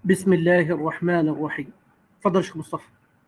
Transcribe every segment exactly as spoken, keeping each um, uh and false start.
بسم الله الرحمن الرحيم. تفضل شيخ مصطفى.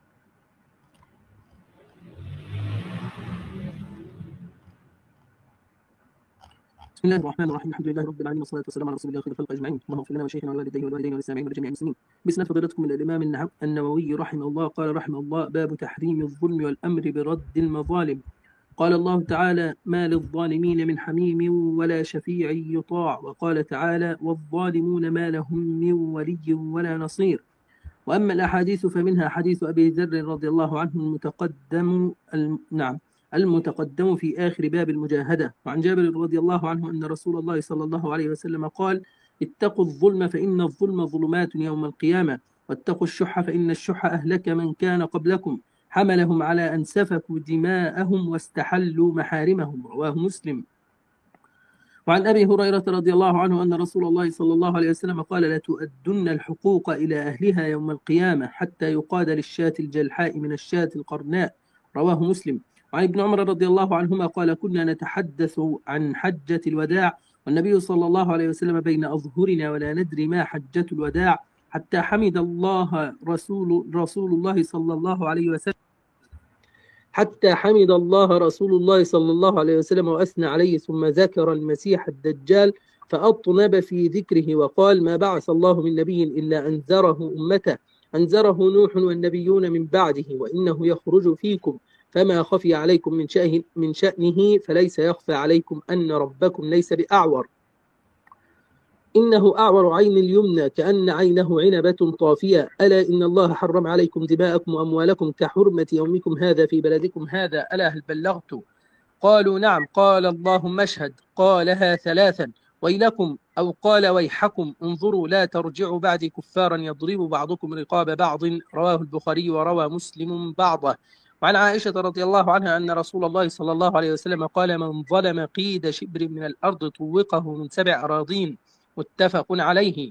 بسم الله الرحمن الرحيم. الحمد لله رب العالمين، والصلاه والسلام على رسول الله خير الخلق اجمعين. اللهم اغفر لنا وشيخنا ووالديه والوالدين والسامعين ولجميع المسلمين. بسند فضيلتكم من الامام النووي رحمه الله قال رحمه الله: باب تحريم الظلم والامر برد المظالم. قال الله تعالى: ما للظالمين من حميم ولا شفيع يطاع. وقال تعالى: والظالمون ما لهم من ولي ولا نصير. واما الاحاديث فمنها حديث ابي ذر رضي الله عنه المتقدم الم... نعم المتقدم في آخر باب المجاهدة. وعن جابر رضي الله عنه أن رسول الله صلى الله عليه وسلم قال: اتقوا الظلم فإن الظلم ظلمات يوم القيامة، واتقوا الشح فإن الشح أهلك من كان قبلكم، حملهم على أن سفكوا دماءهم واستحلوا محارمهم. رواه مسلم. وعن أبي هريرة رضي الله عنه أن رسول الله صلى الله عليه وسلم قال: لتؤدن الحقوق إلى أهلها يوم القيامة حتى يقاد للشاة الجلحاء من الشاة القرناء. رواه مسلم. وعن ابن عمر رضي الله عنهما قال: كنا نتحدث عن حجة الوداع والنبي صلى الله عليه وسلم بين أظهرنا ولا ندري ما حجة الوداع، حتى حمد الله رسول, رسول الله صلى الله عليه وسلم حتى حمد الله رسول الله صلى الله عليه وسلم وأثنى عليه، ثم ذكر المسيح الدجال فأطنب في ذكره وقال: ما بعث الله من نبي إلا أنذره أمته، أنذره نوح والنبيون من بعده، وإنه يخرج فيكم، فما خفي عليكم من شأنه, من شأنه فليس يخفى عليكم أن ربكم ليس بأعور، إنه أعور عين اليمنى كأن عينه عنبة طافية، ألا إن الله حرم عليكم دماءكم وأموالكم كحرمة يومكم هذا في بلدكم هذا، ألا هل بلغت؟ قالوا: نعم. قال: اللهم اشهد. قالها ثلاثا: ويلكم، أو قال: ويحكم، انظروا لا ترجعوا بعدي كفارا يضرب بعضكم رقاب بعض. رواه البخاري وروى مسلم بعضه. وعن عائشة رضي الله عنها أن رسول الله صلى الله عليه وسلم قال: من ظلم قيد شبر من الأرض طوقه من سبع أراضين. متفق عليه.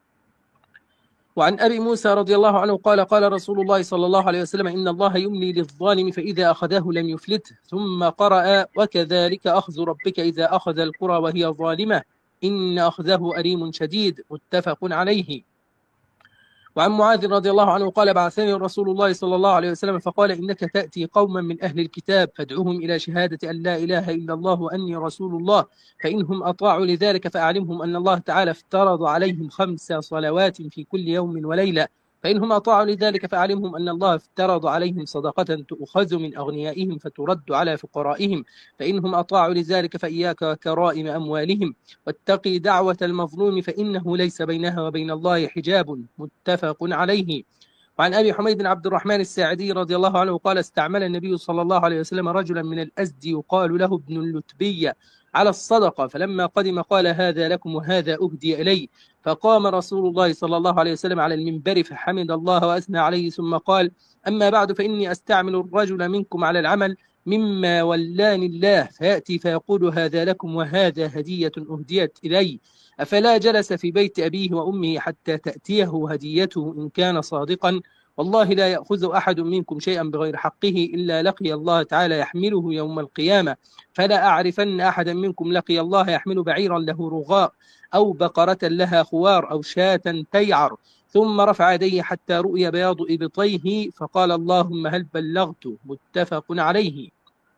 وعن أبي موسى رضي الله عنه قال: قال رسول الله صلى الله عليه وسلم: إن الله يملي للظالم فإذا أخذه لم يفلته. ثم قرأ: وكذلك أخذ ربك إذا أخذ القرى وهي ظالمة إن أخذه أليم شديد. متفق عليه. وعن معاذ رضي الله عنه قال: بعثني رسول الله صلى الله عليه وسلم فقال: إنك تأتي قوما من أهل الكتاب فادعوهم إلى شهادة أن لا إله إلا الله وأني رسول الله، فإنهم أطاعوا لذلك فأعلمهم أن الله تعالى افترض عليهم خمس صلوات في كل يوم وليلة، فإنهم أطاعوا لذلك فأعلمهم أن الله افترض عليهم صدقة تؤخذ من أغنيائهم فترد على فقرائهم، فإنهم أطاعوا لذلك فإياك وكرائم أموالهم، واتقي دعوة المظلوم فإنه ليس بينها وبين الله حجاب. متفق عليه. وعن أبي حميد عبد الرحمن الساعدي رضي الله عنه قال: استعمل النبي صلى الله عليه وسلم رجلا من الأزد يقال له ابن اللتبية على الصدقة، فلما قدم قال: هذا لكم وهذا أهدي إلي. فقام رسول الله صلى الله عليه وسلم على المنبر فحمد الله وأثنى عليه، ثم قال: أما بعد، فإني أستعمل الرجل منكم على العمل مما ولاني الله، فيأتي فيقول: هذا لكم وهذا هدية أهديت إلي. أفلا جلس في بيت أبيه وأمه حتى تأتيه هديته إن كان صادقا؟ والله لا يأخذ أحد منكم شيئا بغير حقه إلا لقي الله تعالى يحمله يوم القيامة، فلا أعرفن أحدا منكم لقي الله يحمل بعيرا له رغاء أو بقرة لها خوار أو شاة تيعر، ثم رفع يديه حتى رؤي بياض إبطيه فقال: اللهم هل بلغت؟ متفق عليه.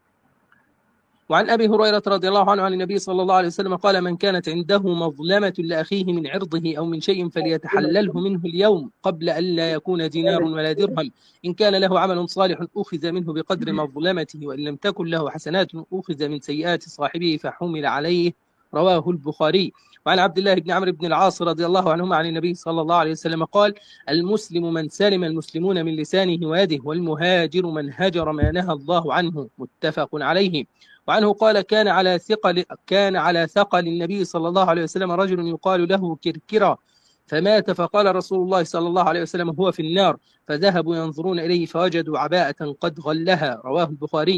وعن أبي هريرة رضي الله عنه عن النبي صلى الله عليه وسلم قال: من كانت عنده مظلمة لأخيه من عرضه أو من شيء فليتحلله منه اليوم قبل أن لا يكون دينار ولا درهم، إن كان له عمل صالح أخذ منه بقدر مظلمته، وإن لم تكن له حسنات أخذ من سيئات صاحبه فحمل عليه. رواه البخاري. وعن عبد الله بن عمرو بن العاص رضي الله عنهما عن النبي صلى الله عليه وسلم قال: المسلم من سلم المسلمون من لسانه ويده، والمهاجر من هجر ما نهى الله عنه. متفق عليه. وعنه قال: كان على ثقل كان على ثقل النبي صلى الله عليه وسلم رجل يقال له كركرة، فمات، فقال رسول الله صلى الله عليه وسلم: هو في النار، فذهبوا ينظرون إليه فوجدوا عباءة قد غلها. رواه البخاري.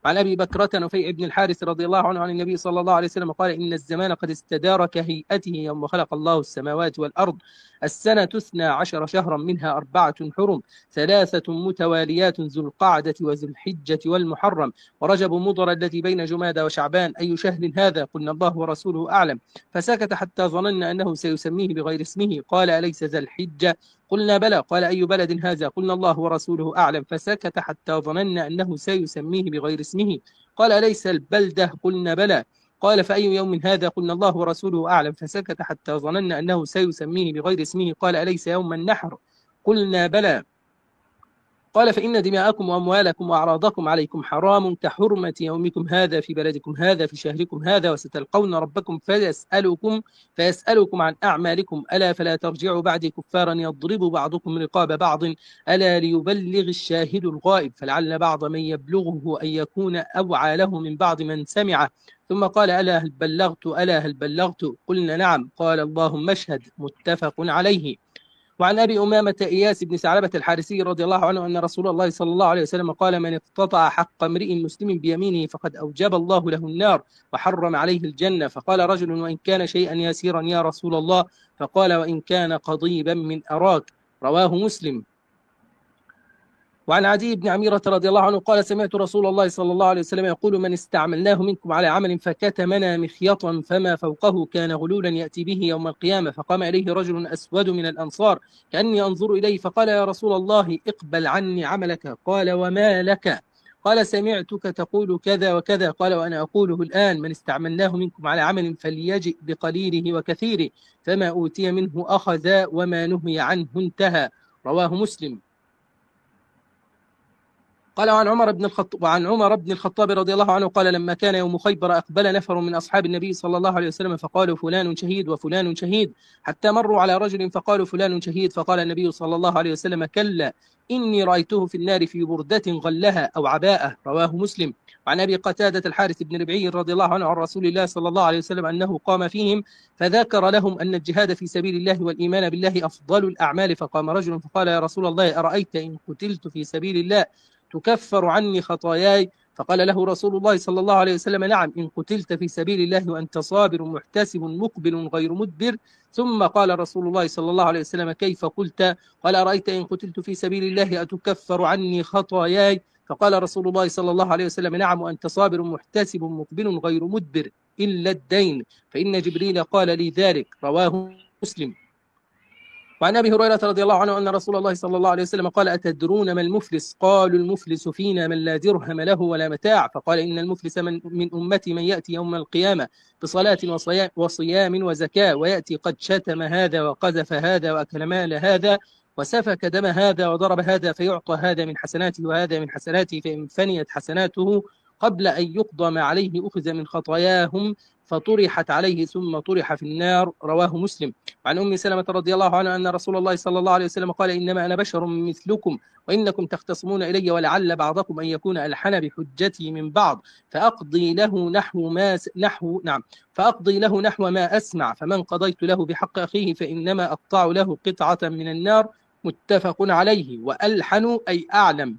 عن أبي بكرة نفيع بن الحارث رضي الله عنه عن النبي صلى الله عليه وسلم قال إن الزمان قد استدار كهيئته يوم خلق الله السماوات والأرض السنة اثنا عشر شهرا منها أربعة حرم ثلاثة متواليات ذو القعدة وذو الحجة والمحرم ورجب مضر الذي بين جمادى وشعبان أي شهر هذا؟ قلنا الله ورسوله أعلم. فسكت حتى ظننا أنه سيسميه بغير اسمه. قال أليس ذا الحجة؟ قلنا بلى. قال أي بلد هذا؟ قلنا الله ورسوله أعلم. فسكت حتى ظننا أنه سيسميه بغير اسمه. قال أليس البلدة؟ قلنا بلى. قال فأي يوم هذا؟ قلنا الله ورسوله أعلم. فسكت حتى ظننا أنه سيسميه بغير اسمه. قال أليس يوم النحر؟ قلنا بلى. قال فإن دماءكم وأموالكم وأعراضكم عليكم حرام كحرمة يومكم هذا في بلدكم هذا في شهركم هذا وستلقون ربكم فيسألكم فيسألكم عن أعمالكم ألا فلا ترجعوا بعدي كفارا يضرب بعضكم رقاب بعض ألا ليبلغ الشاهد الغائب فلعل بعض من يبلغه أن يكون أوعى له من بعض من سمعه. ثم قال ألا هل بلغت ألا هل بلغت؟ قلنا نعم. قال اللهم اشهد. متفق عليه. وعن أبي أمامة إياس بن ثعلبة الحارثي رضي الله عنه أن رسول الله صلى الله عليه وسلم قال من اقتطع حق امرئ مسلم بيمينه فقد أوجب الله له النار وحرم عليه الجنة. فقال رجل وإن كان شيئا يسيرا يا رسول الله؟ فقال وإن كان قضيبا من أراك. رواه مسلم. وعن عدي بن عميرة رضي الله عنه قال سمعت رسول الله صلى الله عليه وسلم يقول من استعملناه منكم على عمل فكتمنا مخيطا فما فوقه كان غلولا يأتي به يوم القيامة. فقام إليه رجل أسود من الأنصار كأني أنظر إليه فقال يا رسول الله اقبل عني عملك. قال وما لك؟ قال سمعتك تقول كذا وكذا. قال وأنا أقوله الآن من استعملناه منكم على عمل فليجئ بقليله وكثيره فما أوتي منه أخذ وما نهي عنه انتهى. رواه مسلم. قال عن عمر بن الخطاب وعن عمر بن الخطاب رضي الله عنه قال لما كان يوم خيبر أقبل نفر من أصحاب النبي صلى الله عليه وسلم فقالوا فلان شهيد وفلان شهيد حتى مروا على رجل فقالوا فلان شهيد. فقال النبي صلى الله عليه وسلم كلا إني رأيته في النار في بردة غلها أو عباءة. رواه مسلم. وعن أبي قتادة الحارث بن ربعي رضي الله عنه عن رسول الله صلى الله عليه وسلم أنه قام فيهم فذكر لهم أن الجهاد في سبيل الله والإيمان بالله أفضل الأعمال. فقام رجل فقال يا رسول الله أرأيت إن قتلت في سبيل الله تكفر عني خطاياي؟ فقال له رسول الله صلى الله عليه وسلم نعم إن قتلت في سبيل الله وأنت صابر محتسب مقبل غير مدبر. ثم قال رسول الله صلى الله عليه وسلم كيف قلت؟ قال أرأيت إن قتلت في سبيل الله أتكفر عني خطاياي؟ فقال رسول الله صلى الله عليه وسلم نعم وأنت صابر محتسب مقبل غير مدبر إلا الدين فإن جبريل قال لي ذلك. رواه مسلم. وعن أبي هريرة رضي الله عنه أن رسول الله صلى الله عليه وسلم قال أتدرون ما المفلس؟ قالوا المفلس فينا من لا درهم له ولا متاع. فقال إن المفلس من, من أمتي من يأتي يوم القيامة بصلاة وصيام, وصيام وزكاة ويأتي قد شتم هذا وقذف هذا وأكل مال هذا وسفك دم هذا وضرب هذا فيعطى هذا من حسناته وهذا من حسناته فإن فنيت حسناته قبل أن يقضى ما عليه أخذ من خطاياهم فطرحت عليه ثم طرح في النار. رواه مسلم. عن أم سلمة رضي الله عنها أن رسول الله صلى الله عليه وسلم قال إنما أنا بشر مثلكم وإنكم تختصمون إلي ولعل بعضكم أن يكون ألحن بحجتي من بعض فأقضي له نحو ما نحو نعم فأقضي له نحو ما أسمع فمن قضيت له بحق أخيه فإنما أقطع له قطعة من النار. متفق عليه. وألحن أي أعلم.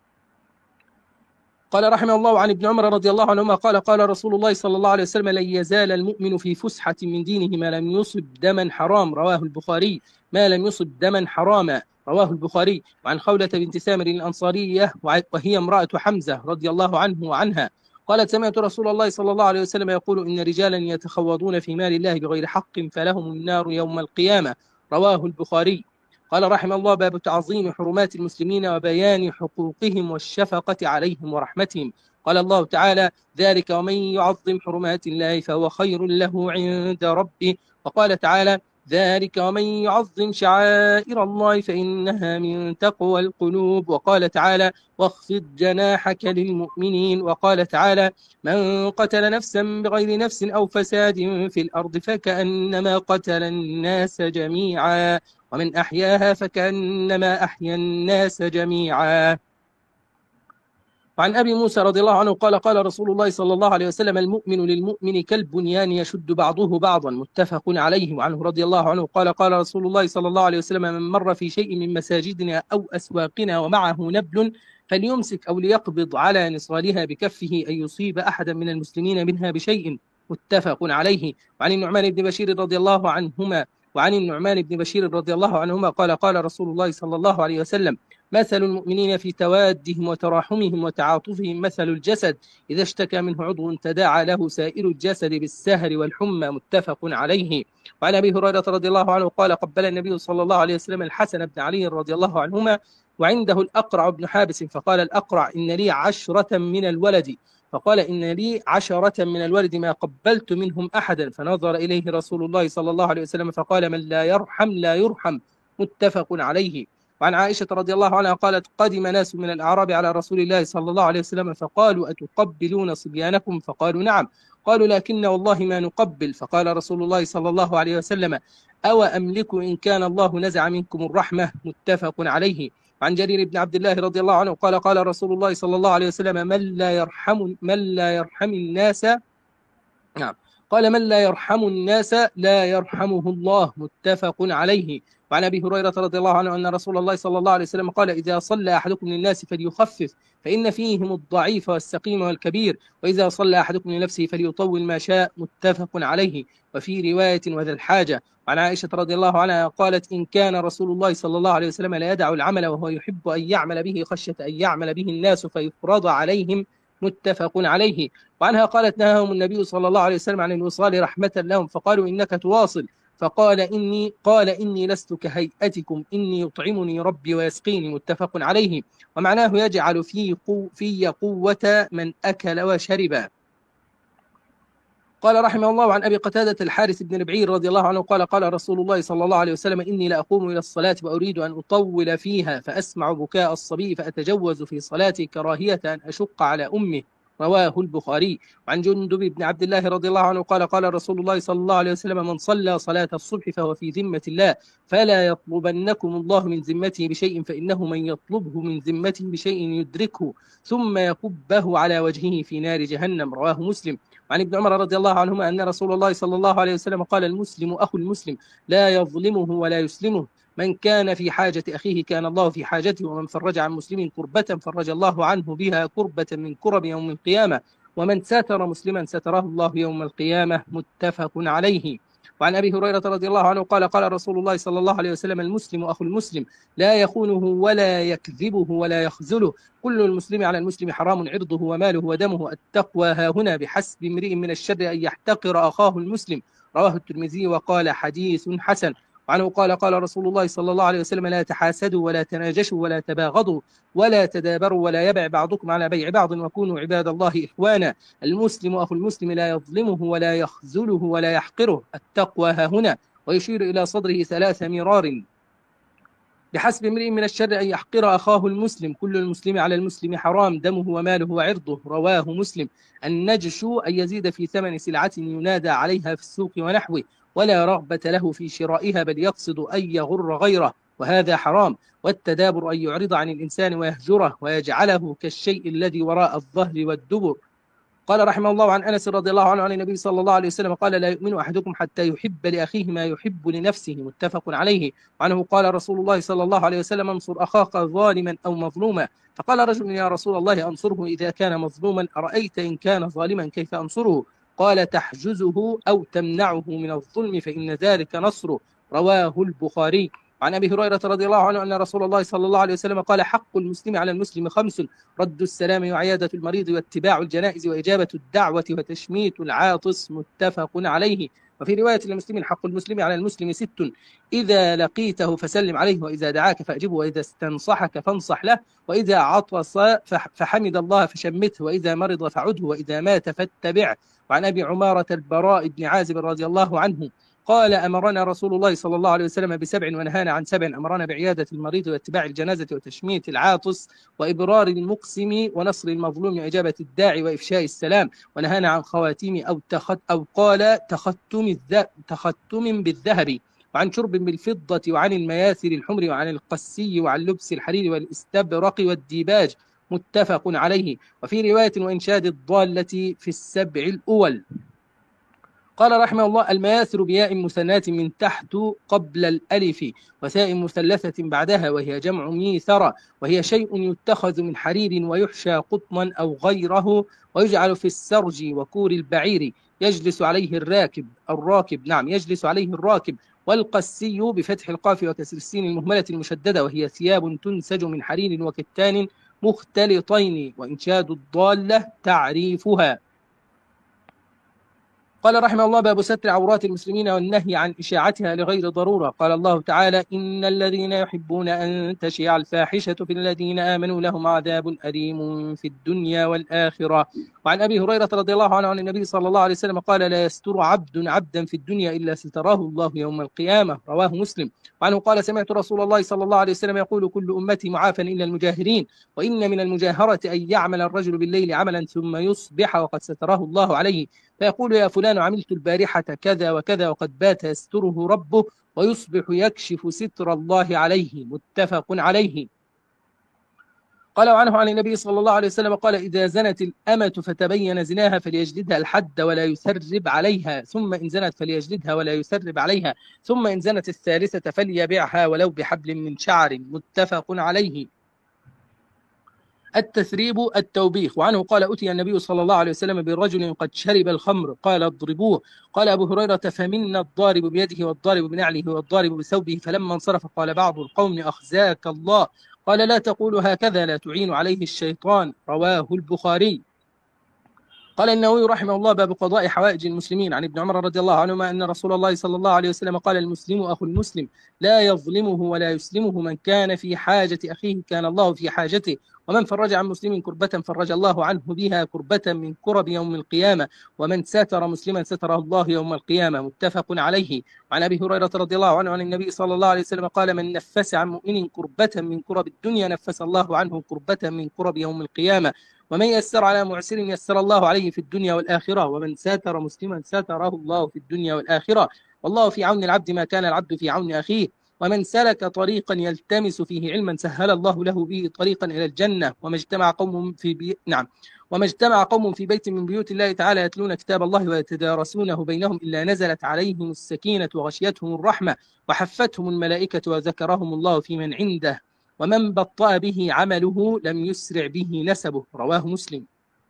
قال رحمه الله عن ابن عمر رضي الله عنهما قال قال رسول الله صلى الله عليه وسلم لن يزال المؤمن في فسحة من دينه ما لم يصب دما حرام. رواه البخاري. ما لم يصب دما حراما. رواه البخاري. وعن خولة بنت سامر الأنصارية وهي امرأة حمزة رضي الله عنه وعنها قالت سمعت رسول الله صلى الله عليه وسلم يقول إن رجالا يتخوضون في مال الله بغير حق فلهم النار يوم القيامة. رواه البخاري. قال رحمه الله باب تعظيم حرمات المسلمين وبيان حقوقهم والشفقة عليهم ورحمتهم. قال الله تعالى ذلك ومن يعظم حرمات الله فهو خير له عند ربه. وقال تعالى ذلك ومن يعظم شعائر الله فإنها من تقوى القلوب. وقال تعالى واخفض جناحك للمؤمنين. وقال تعالى من قتل نفسا بغير نفس أو فساد في الأرض فكأنما قتل الناس جميعا ومن أحياها فكأنما أحيا الناس جميعا. وعن أبي موسى رضي الله عنه قال قال رسول الله صلى الله عليه وسلم المؤمن للمؤمن كالبنيان يشد بعضه بعضا. متفق عليه. وعنه رضي الله عنه قال قال رسول الله صلى الله عليه وسلم من مر في شيء من مساجدنا أو أسواقنا ومعه نبل فليمسك أو ليقبض على نصالها بكفه أن يصيب أحدا من المسلمين منها بشيء، متفق عليه. وعن النعمان بن بشير رضي الله عنهما وعن النعمان بن بشير رضي الله عنهما قال قال رسول الله صلى الله عليه وسلم: مثل المؤمنين في توادهم وتراحمهم وتعاطفهم مثل الجسد إذا اشتكى منه عضو تداعى له سائر الجسد بالسهر والحمى، متفق عليه. وعن أبي هريرة رضي الله عنه قال: قبل النبي صلى الله عليه وسلم الحسن بن علي رضي الله عنهما وعنده الأقرع بن حابس، فقال الأقرع: إن لي عشرة من الولد فقال: إن لي عشرة من الولد ما قبلت منهم أحدا، فنظر إليه رسول الله صلى الله عليه وسلم فقال: من لا يرحم لا يرحم، متفق عليه. وعن عائشة رضي الله عنها قالت: قدم ناس من الأعراب على رسول الله صلى الله عليه وسلم فقالوا: أتقبلون صبيانكم؟ فقالوا: نعم. قالوا: لكن والله ما نقبل. فقال رسول الله صلى الله عليه وسلم: أو أملك إن كان الله نزع منكم الرحمة، متفق عليه. وعن جرير بن عبد الله رضي الله عنه قال: قال رسول الله صلى الله عليه وسلم: من لا يرحم من لا يرحم الناس نعم قال من لا يرحم الناس لا يرحمه الله، متفق عليه. وعن أبي هريرة رضي الله عنه أن رسول الله صلى الله عليه وسلم قال: إذا صلى أحدكم للناس فليخفف، فإن فيهم الضعيف والسقيم والكبير، وإذا صلى أحدكم لنفسه فليطول ما شاء، متفق عليه. وفي رواية: وذا الحاجة. وعن عائشة رضي الله عنها قالت: إن كان رسول الله صلى الله عليه وسلم لا يدع العمل وهو يحب أن يعمل به خشية أن يعمل به الناس فيفرض عليهم، متفق عليه. وعنها قالت: نهاهم النبي صلى الله عليه وسلم عن الوصال رحمة لهم، فقالوا: إنك تواصل، فقال: إني قال إني لست كهيئتكم، إني يطعمني ربي ويسقيني، متفق عليه. ومعناه: يجعل في قو في قوة من أكل وشرب. قال رحمه الله: عن أبي قتادة الحارث بن ربعي رضي الله عنه قال: قال رسول الله صلى الله عليه وسلم: إني لأقوم إلى الصلاة وأريد أن أطول فيها فأسمع بكاء الصبي فأتجوز في صلاتي كراهية أن أشق على أمه، رواه البخاري. وعن جندب بن عبد الله رضي الله عنه قال: قال رسول الله صلى الله عليه وسلم: من صلى صلاة الصبح فهو في ذمة الله، فلا يطلبنكم الله من ذمته بشيء، فإنه من يطلبه من ذمته بشيء يدركه ثم يكبه على وجهه في نار جهنم، رواه مسلم. وعن ابن عمر رضي الله عنهما أن رسول الله صلى الله عليه وسلم قال: المسلم أخو المسلم لا يظلمه ولا يسلمه، من كان في حاجة أخيه كان الله في حاجته، ومن فرج عن مسلم كربة فرج الله عنه بها كربة من كرب يوم القيامة، ومن ساتر مسلما ستره الله يوم القيامة، متفق عليه. وعن أبي هريرة رضي الله عنه قال: قال رسول الله صلى الله عليه وسلم: المسلم أخو المسلم لا يخونه ولا يكذبه ولا يخذله، كل المسلم على المسلم حرام عرضه وماله ودمه، التقوى ها هنا، بحسب امرئ من الشر أن يحتقر أخاه المسلم، رواه الترمذي وقال: حديث حسن. وعنه قال: قال رسول الله صلى الله عليه وسلم: لا تحاسدوا ولا تناجشوا ولا تباغضوا ولا تدابروا ولا يبع بعضكم على بيع بعض، وكونوا عباد الله إخوانا، المسلم أخو المسلم لا يظلمه ولا يخذله ولا يحقره، التقوى ها هنا، ويشير إلى صدره ثلاث مرار، بحسب امرئ من الشر أن يحقر أخاه المسلم، كل المسلم على المسلم حرام، دمه وماله وعرضه، رواه مسلم. النجش أن يزيد في ثمن سلعة ينادى عليها في السوق ونحوه، ولا رغبة له في شرائها، بل يقصد أن يغر غيره، وهذا حرام. والتدابر أن يعرض عن الإنسان ويهجره ويجعله كالشيء الذي وراء الظهر والدبر. قال رحمه الله: عن أنس رضي الله عنه عن النبي صلى الله عليه وسلم قال: لا يؤمن أحدكم حتى يحب لأخيه ما يحب لنفسه، متفق عليه. وعنه قال رسول الله صلى الله عليه وسلم: انصر أخاك ظالما أو مظلوما. فقال رجل: يا رسول الله أنصره إذا كان مظلوما، أرأيت إن كان ظالما كيف أنصره؟ قال: تحجزه أو تمنعه من الظلم فإن ذلك نصره، رواه البخاري. وعن أبي هريرة رضي الله عنه أن رسول الله صلى الله عليه وسلم قال: حق المسلم على المسلم خمس: رد السلام وعيادة المريض واتباع الجنائز وإجابة الدعوة وتشميت العاطس، متفق عليه. وفي رواية للمسلم: حق المسلم على المسلم ست: إذا لقيته فسلم عليه، وإذا دعاك فأجبه، وإذا استنصحك فانصح له، وإذا عطس فحمد الله فشمته، وإذا مرض فعده، وإذا مات فاتبعه. وعن أبي عمارة البراء بن عازب رضي الله عنه قال: أمرنا رسول الله صلى الله عليه وسلم بسبع ونهانا عن سبع: أمرنا بعيادة المريض واتباع الجنازة وتشميت العاطس وإبرار المقسم ونصر المظلوم وإجابة الداعي وإفشاء السلام، ونهانا عن خواتيم أو تخت أو قال تختم تختم بالذهب، وعن شرب بالفضة، وعن المياثر الحمر، وعن القسي، وعن لبس الحرير والاستبرق والديباج، متفق عليه. وفي رواية: وإنشاد الضالة في السبع الأول. قال رحمه الله: المياسر بياء مثنات من تحت قبل الألف، وثاء مثلثة بعدها، وهي جمع ميثرة، وهي شيء يتخذ من حرير ويحشى قطنا أو غيره، ويجعل في السرج وكور البعير، يجلس عليه الراكب الراكب نعم يجلس عليه الراكب. والقسي بفتح القاف وكسر السين المهملة المشددة، وهي ثياب تنسج من حرير وكتان مختلطين. وإنشاد الضالة تعريفها. قال رحمه الله: باب ستر عورات المسلمين والنهي عن إشاعتها لغير ضرورة. قال الله تعالى: إن الذين يحبون أن تشيع الفاحشة في الذين آمنوا لهم عذاب أليم في الدنيا والآخرة. وعن أبي هريرة رضي الله عنه عن النبي صلى الله عليه وسلم قال: لا يستر عبد عبدا في الدنيا إلا ستراه الله يوم القيامة. رواه مسلم. وعنه قال: سمعت رسول الله صلى الله عليه وسلم يقول: كل أمتي معافى إلا المجاهرين، وإن من المجاهرة أن يعمل الرجل بالليل عملا ثم يصبح وقد ستراه الله عليه، فيقول: يا فلان عملت البارحة كذا وكذا، وقد بات يستره ربه، ويصبح يكشف ستر الله عليه. متفق عليه. قال عنه عن النبي صلى الله عليه وسلم قال: إذا زنت الأمة فتبين زناها فليجلدها الحد ولا يسرب عليها، ثم إن زنت فليجلدها ولا يسرب عليها، ثم إن زنت الثالثة فليبيعها ولو بحبل من شعر. متفق عليه. التثريب التوبيخ. وعنه قال: أتي النبي صلى الله عليه وسلم برجل قد شرب الخمر، قال: اضربوه. قال أبو هريرة: فمنا الضارب بيده والضارب بنعله والضارب بثوبه. فلما انصرف قال بعض القوم: أخزاك الله. قال: لا تقول هكذا، لا تعين عليه الشيطان. رواه البخاري. قال النووي رحمه الله: باب قضاء حوائج المسلمين. عن ابن عمر رضي الله عنهما أن رسول الله صلى الله عليه وسلم قال: المسلم أخو المسلم، لا يظلمه ولا يسلمه، من كان في حاجة أخيه كان الله في حاجته، ومن فرج عن مسلم كربة فرج الله عنه بها كربة من كرب يوم القيامة، ومن ساتر مسلما ستره الله يوم القيامة. متفق عليه. وعن أبي هريرة رضي الله عنه عن النبي صلى الله عليه وسلم قال: من نفس عن مؤمن كربة من كرب الدنيا نفس الله عنه كربة من كرب يوم القيامة، ومن يسر على معسر يسر الله عليه في الدنيا والآخرة، ومن ساتر مسلما ساتره الله في الدنيا والآخرة، والله في عون العبد ما كان العبد في عون أخيه، ومن سلك طريقا يلتمس فيه علما سهل الله له به طريقا إلى الجنة. وما اجتمع قوم في بي... نعم وما اجتمع قوم في بيت من بيوت الله تعالى يتلون كتاب الله ويتدارسونه بينهم إلا نزلت عليهم السكينة وغشيتهم الرحمة وحفتهم الملائكة وذكرهم الله في من عنده، ومن بطأ به عمله لم يسرع به نسبه. رواه مسلم.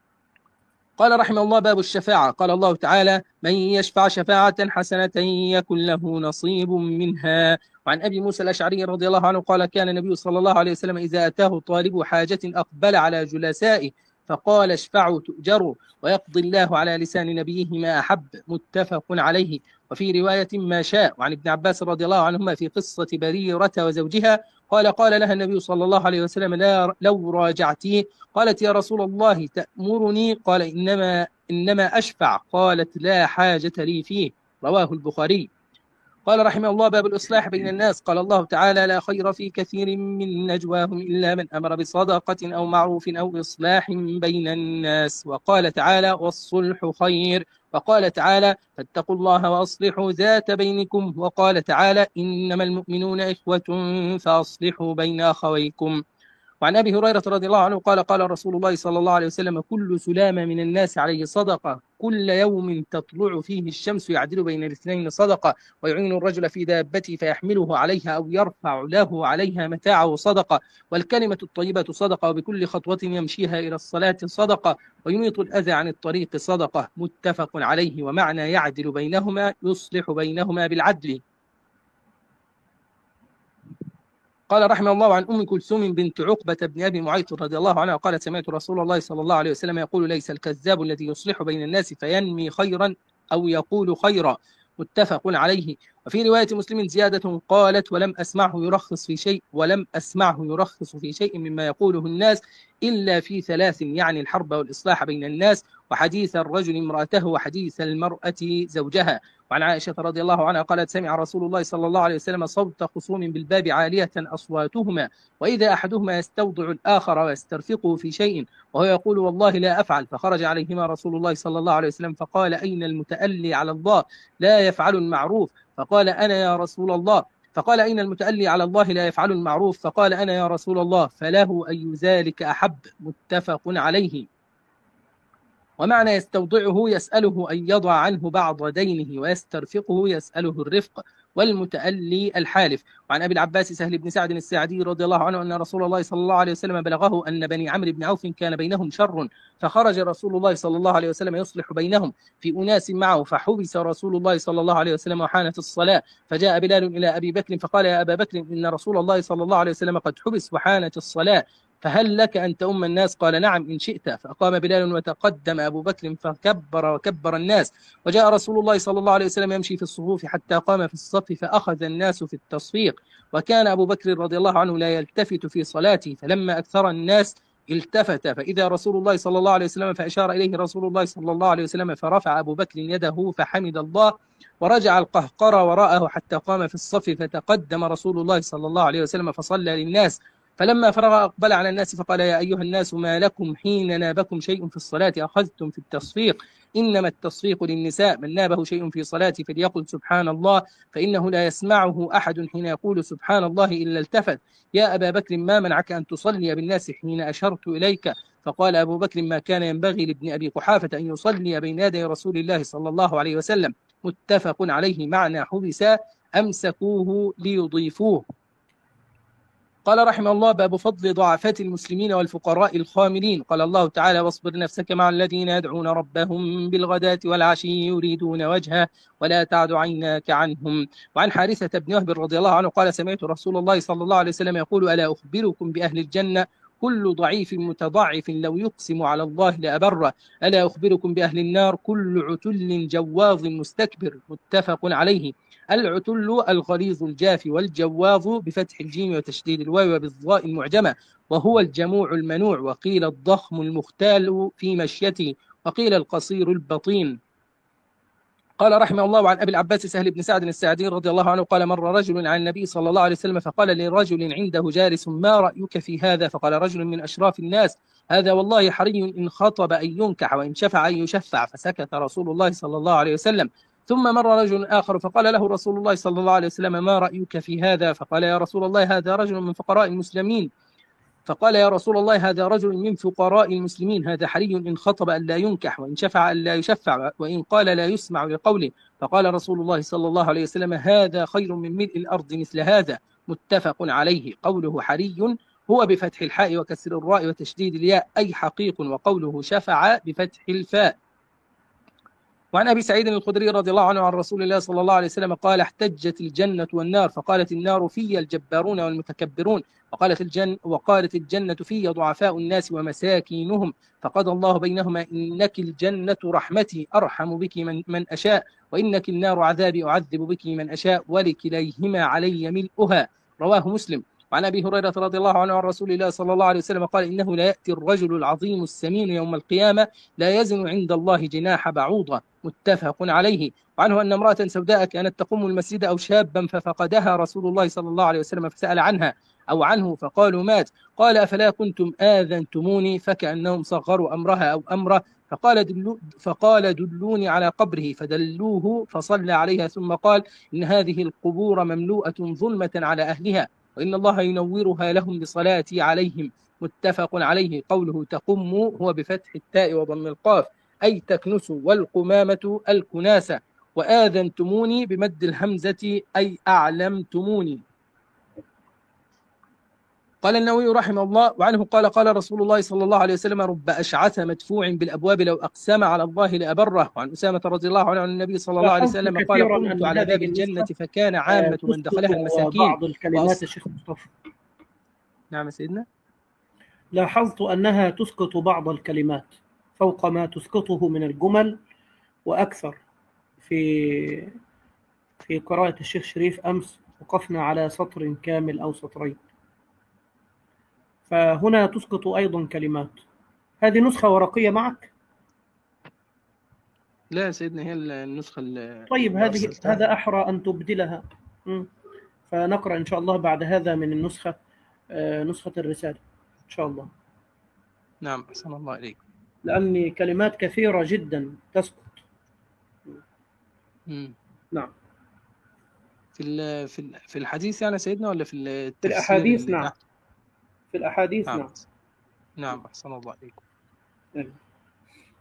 قال رحمه الله: باب الشفاعة. قال الله تعالى: من يشفع شفاعة حسنة يكن له نصيب منها. وعن أبي موسى الأشعري رضي الله عنه قال: كان النبي صلى الله عليه وسلم إذا أتاه طالب حاجة أقبل على جلسائه فقال: اشفعوا تؤجروا، ويقضي الله على لسان نبيه ما أحب. متفق عليه. وفي رواية ما شاء. وعن ابن عباس رضي الله عنهما في قصة بريرة وزوجها قال: قال لها النبي صلى الله عليه وسلم: لا لو راجعتيه. قالت: يا رسول الله تأمرني؟ قال: إنما, إنما أشفع. قالت: لا حاجة لي فيه. رواه البخاري. قال رحمه الله: باب الإصلاح بين الناس. قال الله تعالى: لا خير في كثير من نجواهم إلا من أمر بصدقة أو معروف أو إصلاح بين الناس. وقال تعالى: والصلح خير. وقال تعالى: فاتقوا الله وأصلحوا ذات بينكم. وقال تعالى: إنما المؤمنون إخوة فأصلحوا بين أخويكم. وعن أبي هريرة رضي الله عنه قال: قال رسول الله صلى الله عليه وسلم: كل سلامة من الناس عليه صدقة، كل يوم تطلع فيه الشمس يعدل بين الاثنين صدقة، ويعين الرجل في دابته فيحمله عليها أو يرفع له عليها متاعه صدقة، والكلمة الطيبة صدقة، وبكل خطوة يمشيها إلى الصلاة صدقة، ويميط الأذى عن الطريق صدقة. متفق عليه. ومعنى يعدل بينهما يصلح بينهما بالعدل. قال رحمه الله: عن أم كلثوم بنت عقبة بن أبي معيط رضي الله عنها قالت: سمعت رسول الله صلى الله عليه وسلم يقول: ليس الكذاب الذي يصلح بين الناس فينمي خيرا أو يقول خيرا. متفق عليه. وفي رواية مسلم زيادة قالت: ولم أسمعه يرخص في شيء ولم أسمعه يرخص في شيء مما يقوله الناس إلا في ثلاث، يعني الحرب والإصلاح بين الناس، وحديث الرجل امرأته، وحديث المرأة زوجها. وعن عائشة رضي الله عنها قالت: سمع رسول الله صلى الله عليه وسلم صوت خصوم بالباب عالية أصواتهما، وإذا أحدهما يستوضع الآخر ويسترفقه في شيء وهو يقول: والله لا أفعل. فخرج عليهما رسول الله صلى الله عليه وسلم فقال: أين المتألي على الله لا يفعل المعروف؟ فقال: أنا يا رسول الله. فقال: أين المتألي على الله لا يفعل المعروف؟ فقال: أنا يا رسول الله. فله أي ذلك أحب. متفق عليه. ومعنى يستوضعه يسأله أن يضع عنه بعض دينه، ويسترفقه يسأله الرفق، والمتألي الحالف. وعن أبي العباس سهل بن سعد الساعدي رضي الله عنه أن رسول الله صلى الله عليه وسلم بلغه أن بني عمرو بن عوف كان بينهم شر، فخرج رسول الله صلى الله عليه وسلم يصلح بينهم في أناس معه، فحبس رسول الله صلى الله عليه وسلم وحانت الصلاة، فجاء بلال إلى أبي بكر فقال: يا أبا بكر، إن رسول الله صلى الله عليه وسلم قد حبس وحانت الصلاة، فهل لك أن تؤم الناس؟ قال: نعم إن شئت. فأقام بلال وتقدم أبو بكر فكبر وكبر الناس، وجاء رسول الله صلى الله عليه وسلم يمشي في الصفوف حتى قام في الصف، فأخذ الناس في التصفيق، وكان أبو بكر رضي الله عنه لا يلتفت في صلاته، فلما أكثر الناس التفت فإذا رسول الله صلى الله عليه وسلم، فأشار إليه رسول الله صلى الله عليه وسلم، فرفع أبو بكر يده فحمد الله، ورجع القهقرى وراءه حتى قام في الصف، فتقدم رسول الله صلى الله عليه وسلم فصلى للناس، فلما فرغ أقبل على الناس فقال: يا أيها الناس، ما لكم حين نابكم شيء في الصلاة أخذتم في التصفيق؟ إنما التصفيق للنساء، من نابه شيء في صلاة فليقل سبحان الله، فإنه لا يسمعه أحد حين يقول سبحان الله إلا التفت. يا أبا بكر، ما منعك أن تصلي بالناس حين أشرت إليك؟ فقال أبو بكر: ما كان ينبغي لابن أبي قحافة أن يصلي بين يدي رسول الله صلى الله عليه وسلم. متفق عليه. معنى حبس: أمسكوه ليضيفوه. قال رحمه الله: باب فضل ضعفاء المسلمين والفقراء الخاملين. قال الله تعالى: واصبر نفسك مع الذين يدعون ربهم بالغداة والعشي يريدون وجهه ولا تعد عيناك عنهم. وعن حارثة بن وهب رضي الله عنه قال: سمعت رسول الله صلى الله عليه وسلم يقول: ألا أخبركم بأهل الجنة؟ كل ضعيف متضعف لو يقسم على الله لأبره. ألا أخبركم بأهل النار؟ كل عتل جواظ مستكبر. متفق عليه. العتل الغليظ الجافي، والجواظ بفتح الجيم وتشديد الواو وبالضاء المعجمة، وهو الجموع المنوع، وقيل الضخم المختال في مشيته، وقيل القصير البطين. قال رحمه الله: عن أبي العباس سهل بن سعد الساعدي رضي الله عنه قال: مر رجل عن النبي صلى الله عليه وسلم فقال لرجل عنده جالس: ما رأيك في هذا؟ فقال رجل من أشراف الناس: هذا والله حري إن خطب أن ينكح، وإن شفع أن يشفع. فسكت رسول الله صلى الله عليه وسلم. ثم مر رجل آخر فقال له رسول الله صلى الله عليه وسلم: ما رأيك في هذا؟ فقال: يا رسول الله، هذا رجل من فقراء المسلمين. فقال: يا رسول الله، هذا رجل من فقراء المسلمين، هذا حري إن خطب أن لا ينكح، وإن شفع أن لا يشفع، وإن قال لا يسمع لقوله. فقال رسول الله صلى الله عليه وسلم: هذا خير من ملء الأرض مثل هذا. متفق عليه. قوله حري هو بفتح الحاء وكسر الراء وتشديد الياء، أي حقيق، وقوله شفع بفتح الفاء. وعن أبي سعيد الخدري رضي الله عنه عن رسول الله صلى الله عليه وسلم قال: احتجت الجنة والنار، فقالت النار: في الجبارون والمتكبرون، وقالت الجنة, وقالت الجنة: في ضعفاء الناس ومساكينهم، فقضى الله بينهما: إنك الجنة رحمتي أرحم بك من, من أشاء، وإنك النار عذابي أعذب بك من أشاء، ولكليهما علي ملؤها. رواه مسلم. وعن أبي هريرة رضي الله عنه عن رسول الله صلى الله عليه وسلم قال: إنه لا يأتي الرجل العظيم السمين يوم القيامة لا يزن عند الله جناح بعوضة. متفق عليه. وعنه أن امرأة سوداء كانت تقوم المسجد أو شابا ففقدها رسول الله صلى الله عليه وسلم فسأل عنها أو عنه فقالوا: مات. قال: أفلا كنتم آذنتموني؟ فكأنهم صغروا أمرها أو أمره. فقال, دلو فقال: دلوني على قبره، فدلوه فصلى عليها، ثم قال: إن هذه القبور مملوءة ظلمة على أهلها، وإن الله ينورها لهم بصلاتي عليهم. متفق عليه. قوله تقم هو بفتح التاء وضم القاف، أي تكنس، والقمامة الكناسة، وآذنتموني بمد الهمزة أي أعلمتموني. قال النووي رحمه الله: وعنه قال: قال رسول الله صلى الله عليه وسلم: رب أشعث مدفوع بالأبواب لو أقسم على الله لأبره. وعن أسامة رضي الله عنه عن النبي صلى الله عليه وسلم قال: قمت على باب الجنة فكان عامة من دخلها المساكين. بعض الكلمات يا شيخ مصطفى. نعم سيدنا. لاحظت أنها تسقط بعض الكلمات فوق ما تسقطه من الجمل وأكثر. في في قراءة الشيخ شريف أمس وقفنا على سطر كامل أو سطرين، فهنا تسقط أيضا كلمات. هذه نسخة ورقية معك؟ لا سيدنا، هي النسخة. طيب هذه هذا أحرى أن تبدلها. م. فنقرأ إن شاء الله بعد هذا من النسخة آه نسخة الرسالة إن شاء الله. نعم أحسن الله إليك. لأن كلمات كثيرة جدا تسقط. م. نعم. في في في الحديث يعني سيدنا، ولا في التفسير؟ في الأحاديث. نعم. في الأحاديث. نعم. نعم. نعم أحسن الله إليكم.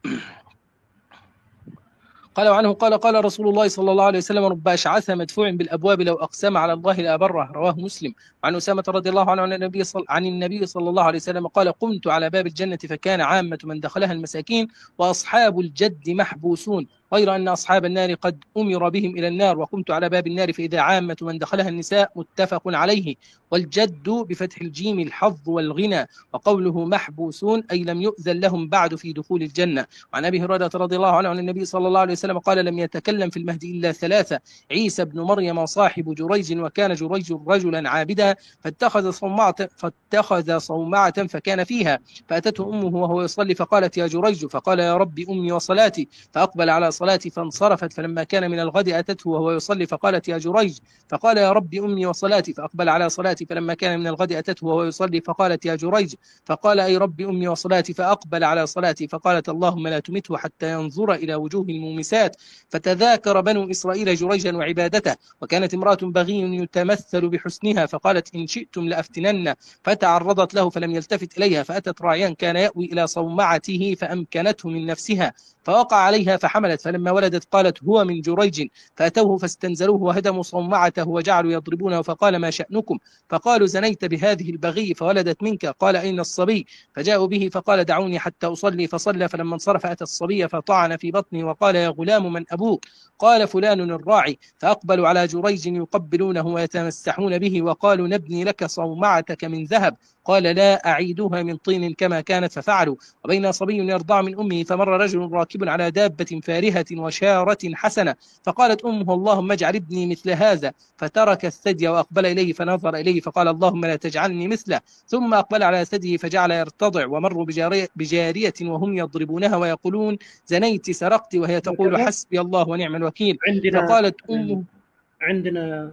قال عنه قال قال رسول الله صلى الله عليه وسلم رب أشعث مدفوع بالأبواب لو أقسم على الله لأبره، رواه مسلم. عن أسامة رضي الله عنه عن النبي صل... عن النبي صلى الله عليه وسلم قال قمت على باب الجنة فكان عامة من دخلها المساكين وأصحاب الجد محبوسون، غير أن أصحاب النار قد أمر بهم إلى النار، وقمت على باب النار فإذا عامة من دخلها النساء، متفق عليه. والجد بفتح الجيم الحظ والغنى، وقوله محبوسون أي لم يؤذن لهم بعد في دخول الجنة. وعن أبي هريرة رضي الله عنه عن النبي صلى الله عليه وسلم قال لم يتكلم في المهدي إلا ثلاثة: عيسى بن مريم صاحب جريج، وكان جريج رجلا عابدا فاتخذ صومعة فاتخذ صومعة فكان فيها، فأتته أمه وهو يصلي فقالت يا جريج، فقال يا رب أمي وصلاتي، فأقبل على صلاتي فانصرفت، فلما كان من الغد أتته وهو يصلي فقالت يا جريج، فقال يا رب أمي وصلاتي، فأقبل على صلاتي، فلما كان من الغد أتته وهو يصلي فقالت يا جريج، فقال أي رب أمي وصلاتي، فأقبل على صلاتي، فقالت اللهم لا تمته حتى ينظر إلى وجوه المومسات. فتذاكر بنو إسرائيل جريجا وعبادته، وكانت امرأة بغي يتمثل بحسنها، فقالت إن شئتم لأفتنن، فتعرضت له فلم يلتفت إليها، فأتت راعيا كان يأوي إلى صومعته فأمكنته من نفسها، فوقع عليها فحملت، فلما ولدت قالت هو من جريج، فأتوه فاستنزلوه وهدموا صومعته وجعلوا يضربونه، فقال ما شأنكم؟ فقالوا زنيت بهذه البغي فولدت منك، قال أين الصبي؟ فجاءوا به فقال دعوني حتى أصلي، فصلى، فلما انصرف أتى الصبي فطعن في بطنه وقال يا غلام من أبوك؟ قال فلان الراعي، فأقبلوا على جريج يقبلونه ويتمسحون به، وقالوا نبني لك صومعتك من ذهب، قال لا أعيدها من طين كما كانت، ففعلوا. وبين صبي يرضع من أمه فمر رجل راكب على دابة فارهة وشارة حسنة، فقالت أمه اللهم اجعل ابني مثل هذا، فترك الثدي وأقبل إليه فنظر إليه فقال اللهم لا تجعلني مثله، ثم أقبل على ثديه فجعل يرتضع، ومروا بجارية, بجارية وهم يضربونها ويقولون زنيت سرقت، وهي تقول حسبي الله ونعم الوكيل. عندنا فقالت أمه عندنا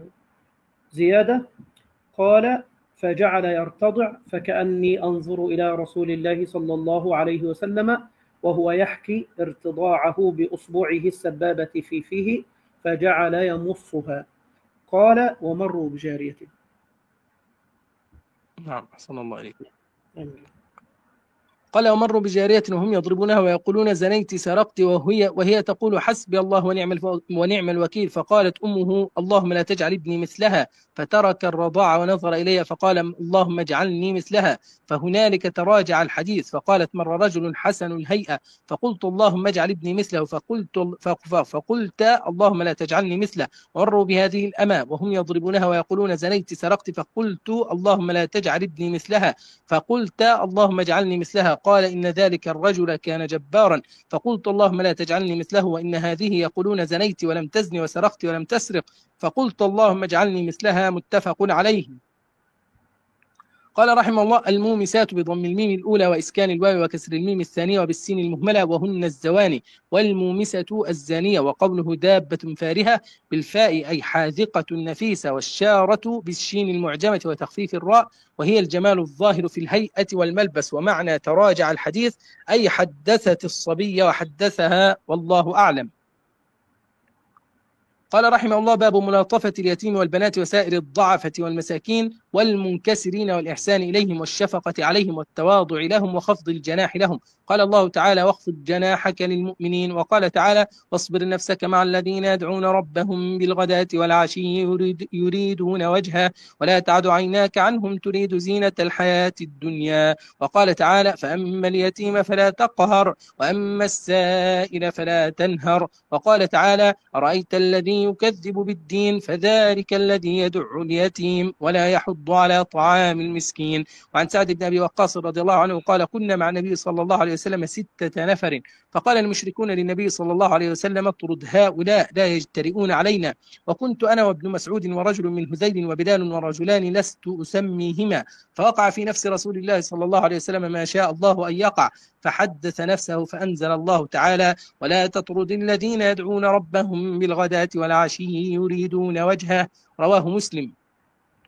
زيادة، قال فجعل يرتضع فكأني أنظر إلى رسول الله صلى الله عليه وسلم وهو يحكي ارتضاعه بأصبعه السبابة في فيه فجعل يمصها. قال ومروا بجارية. نعم أحسن الله عليك. أمين. قال ومروا بجارية وهم يضربونها ويقولون زنيت سرقت، وهي, وهي تقول حسبي الله ونعم, ونعم الوكيل. فقالت أمه اللهم لا تجعل ابني مثلها، فترك الرضاع ونظر إليها فقال اللهم اجعلني مثلها، فهنالك تراجع الحديث. فقالت مر رجل حسن الهيئة فقلت اللهم اجعل ابني مثله، فقلت, فقلت اللهم لا تجعلني مثله. مروا بهذه الأمة وهم يضربونها ويقولون زنيت سرقت، فقلت اللهم لا تجعل ابني مثلها، فقلت اللهم اجعلني مثلها. قال إن ذلك الرجل كان جبارا، فقلت اللهم لا تجعلني مثله، وإن هذه يقولون زنيت ولم تزني وسرقت ولم تسرق، فقلت اللهم اجعلني مثلها، متفق عليه. قال رحمه الله المومسات بضم الميم الأولى وإسكان الواو وكسر الميم الثانية وبالسين المهملة وهن الزواني، والمومسة الزانية. وقوله دابة فارهة بالفاء أي حاذقة نفيسة، والشارة بالشين المعجمة وتخفيف الراء، وهي الجمال الظاهر في الهيئة والملبس. ومعنى تراجع الحديث أي حدثت الصبي وحدثها، والله أعلم. قال رحمه الله باب ملاطفة اليتيم والبنات وسائر الضعفة والمساكين والمنكسرين والإحسان إليهم والشفقة عليهم والتواضع لهم وخفض الجناح لهم. قال الله تعالى واخفض جناحك للمؤمنين. وقال تعالى واصبر نفسك مع الذين يدعون ربهم بالغداة والعشي يريد يريدون وجهه ولا تعد عيناك عنهم تريد زينة الحياة الدنيا. وقال تعالى فأما اليتيم فلا تقهر وأما السائل فلا تنهر. وقال تعالى أرأيت الذي يكذب بالدين فذلك الذي يدع اليتيم ولا يحض على طعام المسكين. وعن سعد بن أبي وقاص رضي الله عنه قال كنا مع النبي صلى الله عليه وسلم ستة نفر، فقال المشركون للنبي صلى الله عليه وسلم اطرد هؤلاء لا يجترئون علينا. وكنت أنا وابن مسعود ورجل من هذيل وبلال ورجلان لست أسميهما، فوقع في نفس رسول الله صلى الله عليه وسلم ما شاء الله أن يقع، فحدث نفسه فأنزل الله تعالى ولا تطرد الذين يدعون ربهم بالغداة والعشي يريدون وجهه، رواه مسلم.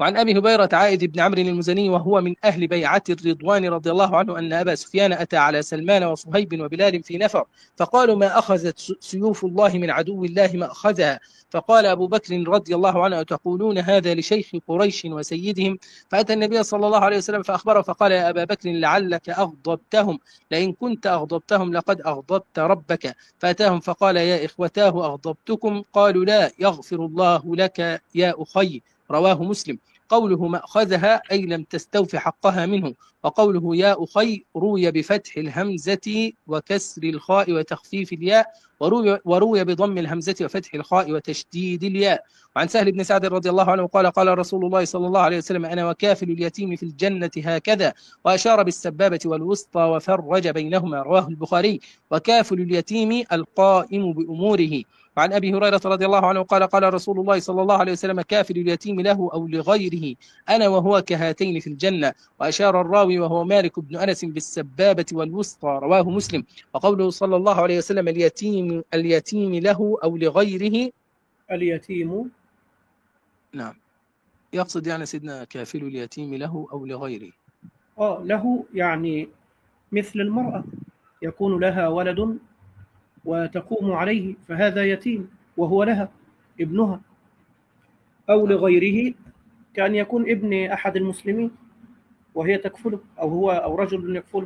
وعن أبي هبيرة عائد بن عمرو المزني وهو من أهل بيعة الرضوان رضي الله عنه أن أبا سفيان أتى على سلمان وصهيب وبلال في نفر فقالوا ما أخذت سيوف الله من عدو الله ما أخذها. فقال أبو بكر رضي الله عنه أتقولون هذا لشيخ قريش وسيدهم؟ فأتى النبي صلى الله عليه وسلم فأخبره فقال يا أبا بكر لعلك أغضبتهم، لئن كنت أغضبتهم لقد أغضبت ربك. فأتاهم فقال يا إخوتاه أغضبتكم؟ قالوا لا يغفر الله لك يا أخي. رواه مسلم. قوله مأخذها أي لم تستوف حقها منه، وقوله يا أخي روي بفتح الهمزة وكسر الخاء وتخفيف الياء، وروي, وروي بضم الهمزة وفتح الخاء وتشديد الياء. وعن سهل بن سعد رضي الله عنه قال قال رسول الله صلى الله عليه وسلم أنا وكافل اليتيم في الجنة هكذا، وأشار بالسبابة والوسطى وفرج بينهما. رواه البخاري. وكافل اليتيم القائم بأموره. وعن أبي هريرة رضي الله عنه قال قال رسول الله صلى الله عليه وسلم كافل اليتيم له أو لغيره أنا وهو كهاتين في الجنة. وأشار الراوي وهو مالك بن أنس بالسبابة والوسطى. رواه مسلم. وقوله صلى الله عليه وسلم اليتيم اليتيم له أو لغيره اليتيم نعم يقصد يعني سيدنا كافل اليتيم له أو لغيره. آه له يعني مثل المرأة يكون لها ولد وتقوم عليه فهذا يتيم وهو لها ابنها، أو لغيره كان يكون ابن أحد المسلمين وهي تكفله، أو هو أو رجل يكفله.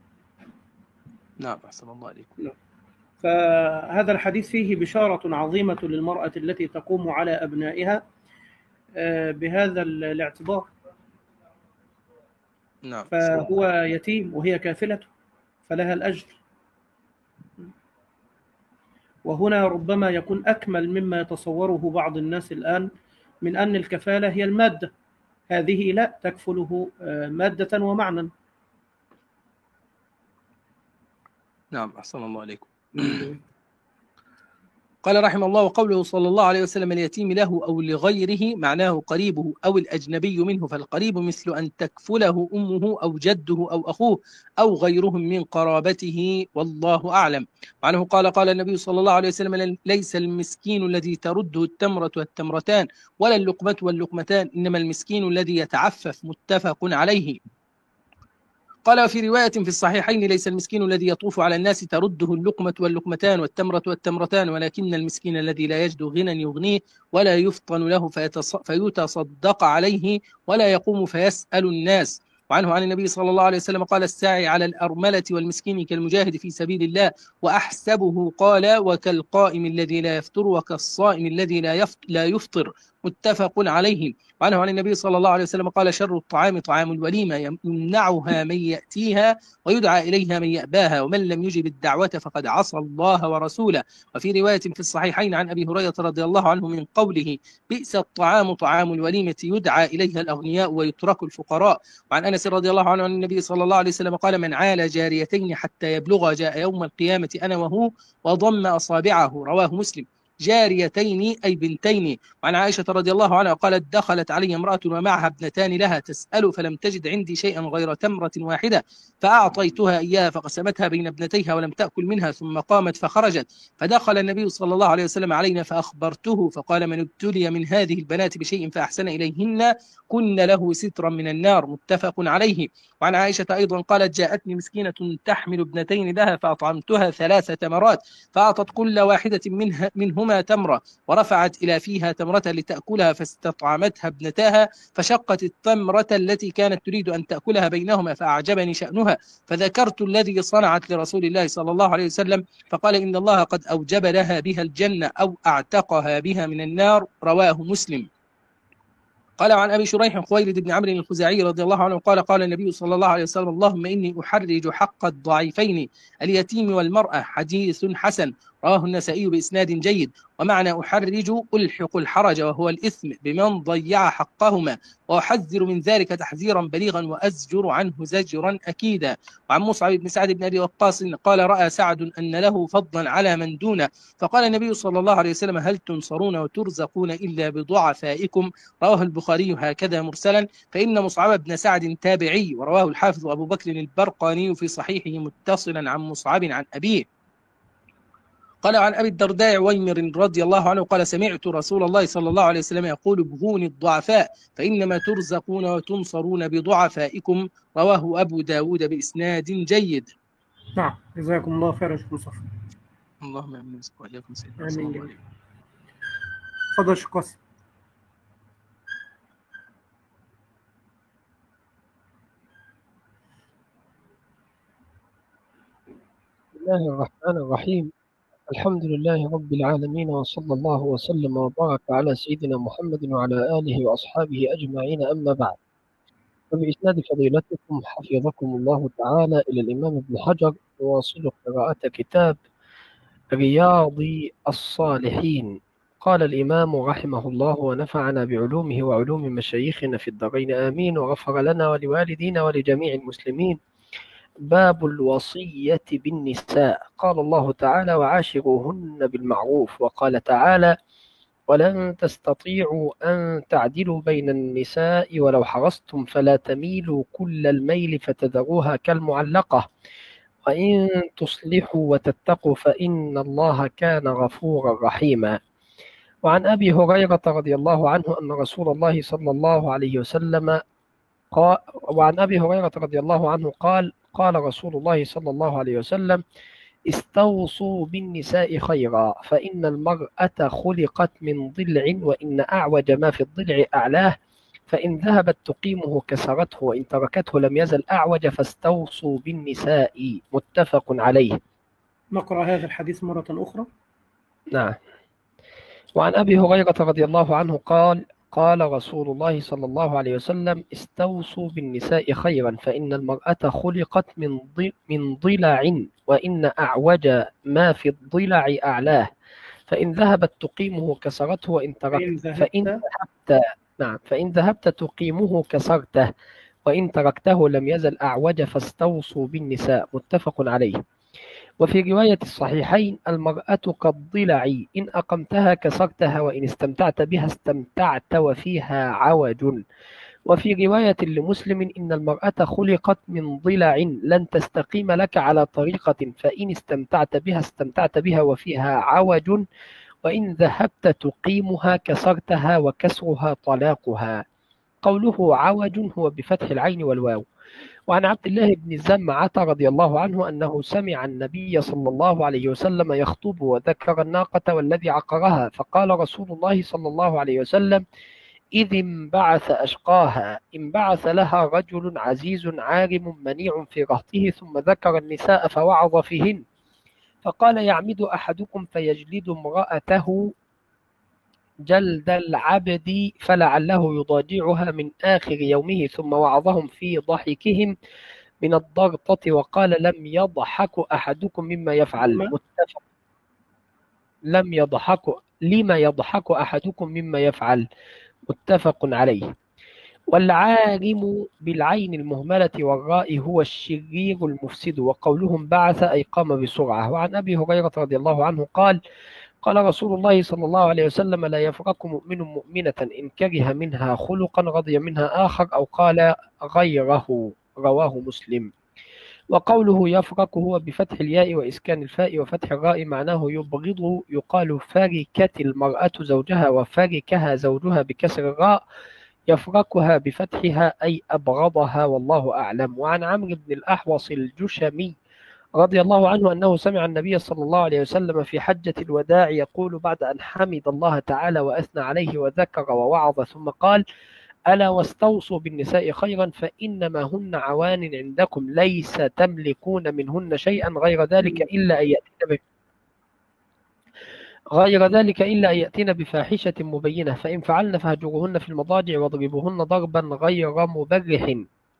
نعم أحسن الله عليكم. فهذا الحديث فيه بشارة عظيمة للمرأة التي تقوم على أبنائها بهذا الاعتبار. نعم. فهو يتيم وهي كافلته فلها الأجر. وهنا ربما يكون أكمل مما يتصوره بعض الناس الآن من أن الكفالة هي المادة، هذه لا تكفله مادة ومعنى. نعم أحسن الله عليكم. قال رحمه الله وقوله صلى الله عليه وسلم اليتيم له أو لغيره معناه قريبه أو الأجنبي منه، فالقريب مثل أن تكفله أمه أو جده أو أخوه أو غيرهم من قرابته والله أعلم. وعنه قال قال النبي صلى الله عليه وسلم ليس المسكين الذي ترده التمرة والتمرتان ولا اللقمة واللقمتان، إنما المسكين الذي يتعفف. متفق عليه. قال وفي رواية في الصحيحين ليس المسكين الذي يطوف على الناس ترده اللقمة واللقمتان والتمرة والتمرتان، ولكن المسكين الذي لا يجد غنى يغنيه ولا يفطن له فيتصدق عليه ولا يقوم فيسأل الناس. وعنه عن النبي صلى الله عليه وسلم قال الساعي على الأرملة والمسكين كالمجاهد في سبيل الله، وأحسبه قال وكالقائم الذي لا يفطر وكالصائم الذي لا يفطر. متفق عليه. وعنه عن النبي صلى الله عليه وسلم قال شر الطعام طعام الوليمة يمنعها من يأتيها ويدعى إليها من يأباها، ومن لم يجب الدعوة فقد عصى الله ورسوله. وفي رواية في الصحيحين عن أبي هريرة رضي الله عنه من قوله بئس الطعام طعام الوليمة يدعى إليها الأغنياء ويترك الفقراء. وعن أنس رضي الله عنه عن النبي صلى الله عليه وسلم قال من عال جاريتين حتى يبلغ جاء يوم القيامة أنا وهو وضم أصابعه. رواه مسلم. جاريتين أي بنتين. وعن عائشة رضي الله عنها قالت دخلت علي امرأة ومعها ابنتان لها تسأل فلم تجد عندي شيئا غير تمرة واحدة فأعطيتها إياها فقسمتها بين ابنتيها ولم تأكل منها ثم قامت فخرجت، فدخل النبي صلى الله عليه وسلم علينا فأخبرته فقال من ابتلي من هذه البنات بشيء فأحسن إليهن كن له سترا من النار. متفق عليه. وعن عائشة أيضا قالت جاءتني مسكينة تحمل ابنتين لها فأطعمتها ثلاث تمرات فأعطت كل واحدة منها منهما تمرة ورفعت إلى فيها تمرة لتأكلها فاستطعمتها ابنتاها فشقت التمرة التي كانت تريد أن تأكلها بينهما فأعجبني شأنها فذكرت الذي صنعت لرسول الله صلى الله عليه وسلم فقال إن الله قد أوجب لها بها الجنة أو أعتقها بها من النار. رواه مسلم. قال عن أبي شريح خويلد بن عمرو الخزاعي رضي الله عنه قال قال النبي صلى الله عليه وسلم اللهم إني أحرج حق الضعيفين اليتيم والمرأة. حديث حسن. رواه النسائي بإسناد جيد. ومعنى أحرج ألحق الحرج وهو الإثم بمن ضيع حقهما، وأحذر من ذلك تحذيرا بليغا وأزجر عنه زجرا أكيدا. وعن مصعب بن سعد بن أبي وقاص قال رأى سعد أن له فضلا على من دونه فقال النبي صلى الله عليه وسلم هل تنصرون وترزقون إلا بضعفائكم. رواه البخاري هكذا مرسلا، فإن مصعب بن سعد تابعي، ورواه الحافظ أبو بكر البرقاني في صحيحه متصلا عن مصعب عن أبيه. قال عن أبي الدرداء ويمر رضي الله عنه قال سمعت رسول الله صلى الله عليه وسلم يقول ابغوني الضعفاء فإنما ترزقون وتنصرون بضعفائكم. رواه أبو داود بإسناد جيد. نعم، جزاكم الله خير يا شيخ مصطفى. اللهم امين وإياكم سيدنا صلى الله عليه وسلم. تفضل شيخ قاسم. بسم الله الرحمن الرحيم. الحمد لله رب العالمين، وصلى الله وسلم وبارك على سيدنا محمد وعلى آله وأصحابه أجمعين، أما بعد. فبإسناد فضيلتكم حفظكم الله تعالى إلى الإمام ابن حجر نواصل قراءة كتاب رياض الصالحين. قال الإمام رحمه الله ونفعنا بعلومه وعلوم مشايخنا في الدارين آمين، وغفر لنا ولوالدينا ولجميع المسلمين. باب الوصية بالنساء. قال الله تعالى وعاشروهن بالمعروف، وقال تعالى ولن تستطيعوا أن تعدلوا بين النساء ولو حرصتم فلا تميلوا كل الميل فتذروها كالمعلقة، وإن تصلحوا وتتقوا فإن الله كان غفورا رحيما. وعن أبي هريرة رضي الله عنه أن رسول الله صلى الله عليه وسلم قال وعن أبي هريرة رضي الله عنه قال قال رسول الله صلى الله عليه وسلم استوصوا بالنساء خيرا، فإن المرأة خلقت من ضلع، وإن أعوج ما في الضلع أعلاه، فإن ذهبت تقيمه كسرته، وإن تركته لم يزل أعوج، فاستوصوا بالنساء. متفق عليه. نقرأ هذا الحديث مرة أخرى. نعم. وعن أبي هريرة رضي الله عنه قال قال رسول الله صلى الله عليه وسلم استوصوا بالنساء خيرا، فإن المرأة خلقت من من ضلع، وإن أعوج ما في الضلع أعلاه، فإن ذهبت تقيمه كسرته، وإن تركت فإن ذهبت نعم فإن ذهبت تقيمه كسرته، وإن تركته لم يزل أعوج، فاستوصوا بالنساء. متفق عليه. وفي رواية الصحيحين المرأة كالضلع، إن أقمتها كسرتها، وإن استمتعت بها استمتعت وفيها عوج. وفي رواية لمسلم إن المرأة خلقت من ضلع لن تستقيم لك على طريقة، فإن استمتعت بها استمتعت بها وفيها عوج، وإن ذهبت تقيمها كسرتها، وكسرها طلاقها. قوله عوج هو بفتح العين والواو. وعن عبد الله بن زمعة رضي الله عنه أنه سمع النبي صلى الله عليه وسلم يخطب وذكر الناقة والذي عقرها، فقال رسول الله صلى الله عليه وسلم إذ انبعث أشقاها، انبعث لها رجل عزيز عارم منيع في رهطه، ثم ذكر النساء فوعظ فيهن، فقال يعمد أحدكم فيجلد امرأته جلد العبد فلعله يضاجعها من آخر يومه، ثم وعظهم في ضحكهم من الضغطة، وقال لم يضحك أحدكم مما يفعل. متفق لم يضحك لما يضحك أحدكم مما يفعل. متفق عليه. والعالم بالعين المهملة والراء هو الشرير المفسد. وقولهم بعث أي قام بسرعة. وعن أبي هريرة رضي الله عنه قال قال رسول الله صلى الله عليه وسلم لا يفرق مؤمن مؤمنة إن كره منها خلقا رضي منها آخر، أو قال غيره. رواه مسلم. وقوله يفرق هو بفتح الياء وإسكان الفاء وفتح الراء، معناه يبغض. يقال فركت المرأة زوجها وفركها زوجها بكسر الراء، يفرقها بفتحها أي أبغضها، والله أعلم. وعن عمرو بن الأحوص الجشمي رضي الله عنه أنه سمع النبي صلى الله عليه وسلم في حجة الوداع يقول بعد أن حمد الله تعالى وأثنى عليه وذكر ووعظ، ثم قال ألا واستوصوا بالنساء خيرا، فإنما هن عوان عندكم ليس تملكون منهن شيئا غير ذلك إلا أن يأتين غير ذلك إلا أن يأتين بفاحشة مبينة، فإن فعلن فهجروهن في المضاجع واضربوهن ضربا غير مبرح،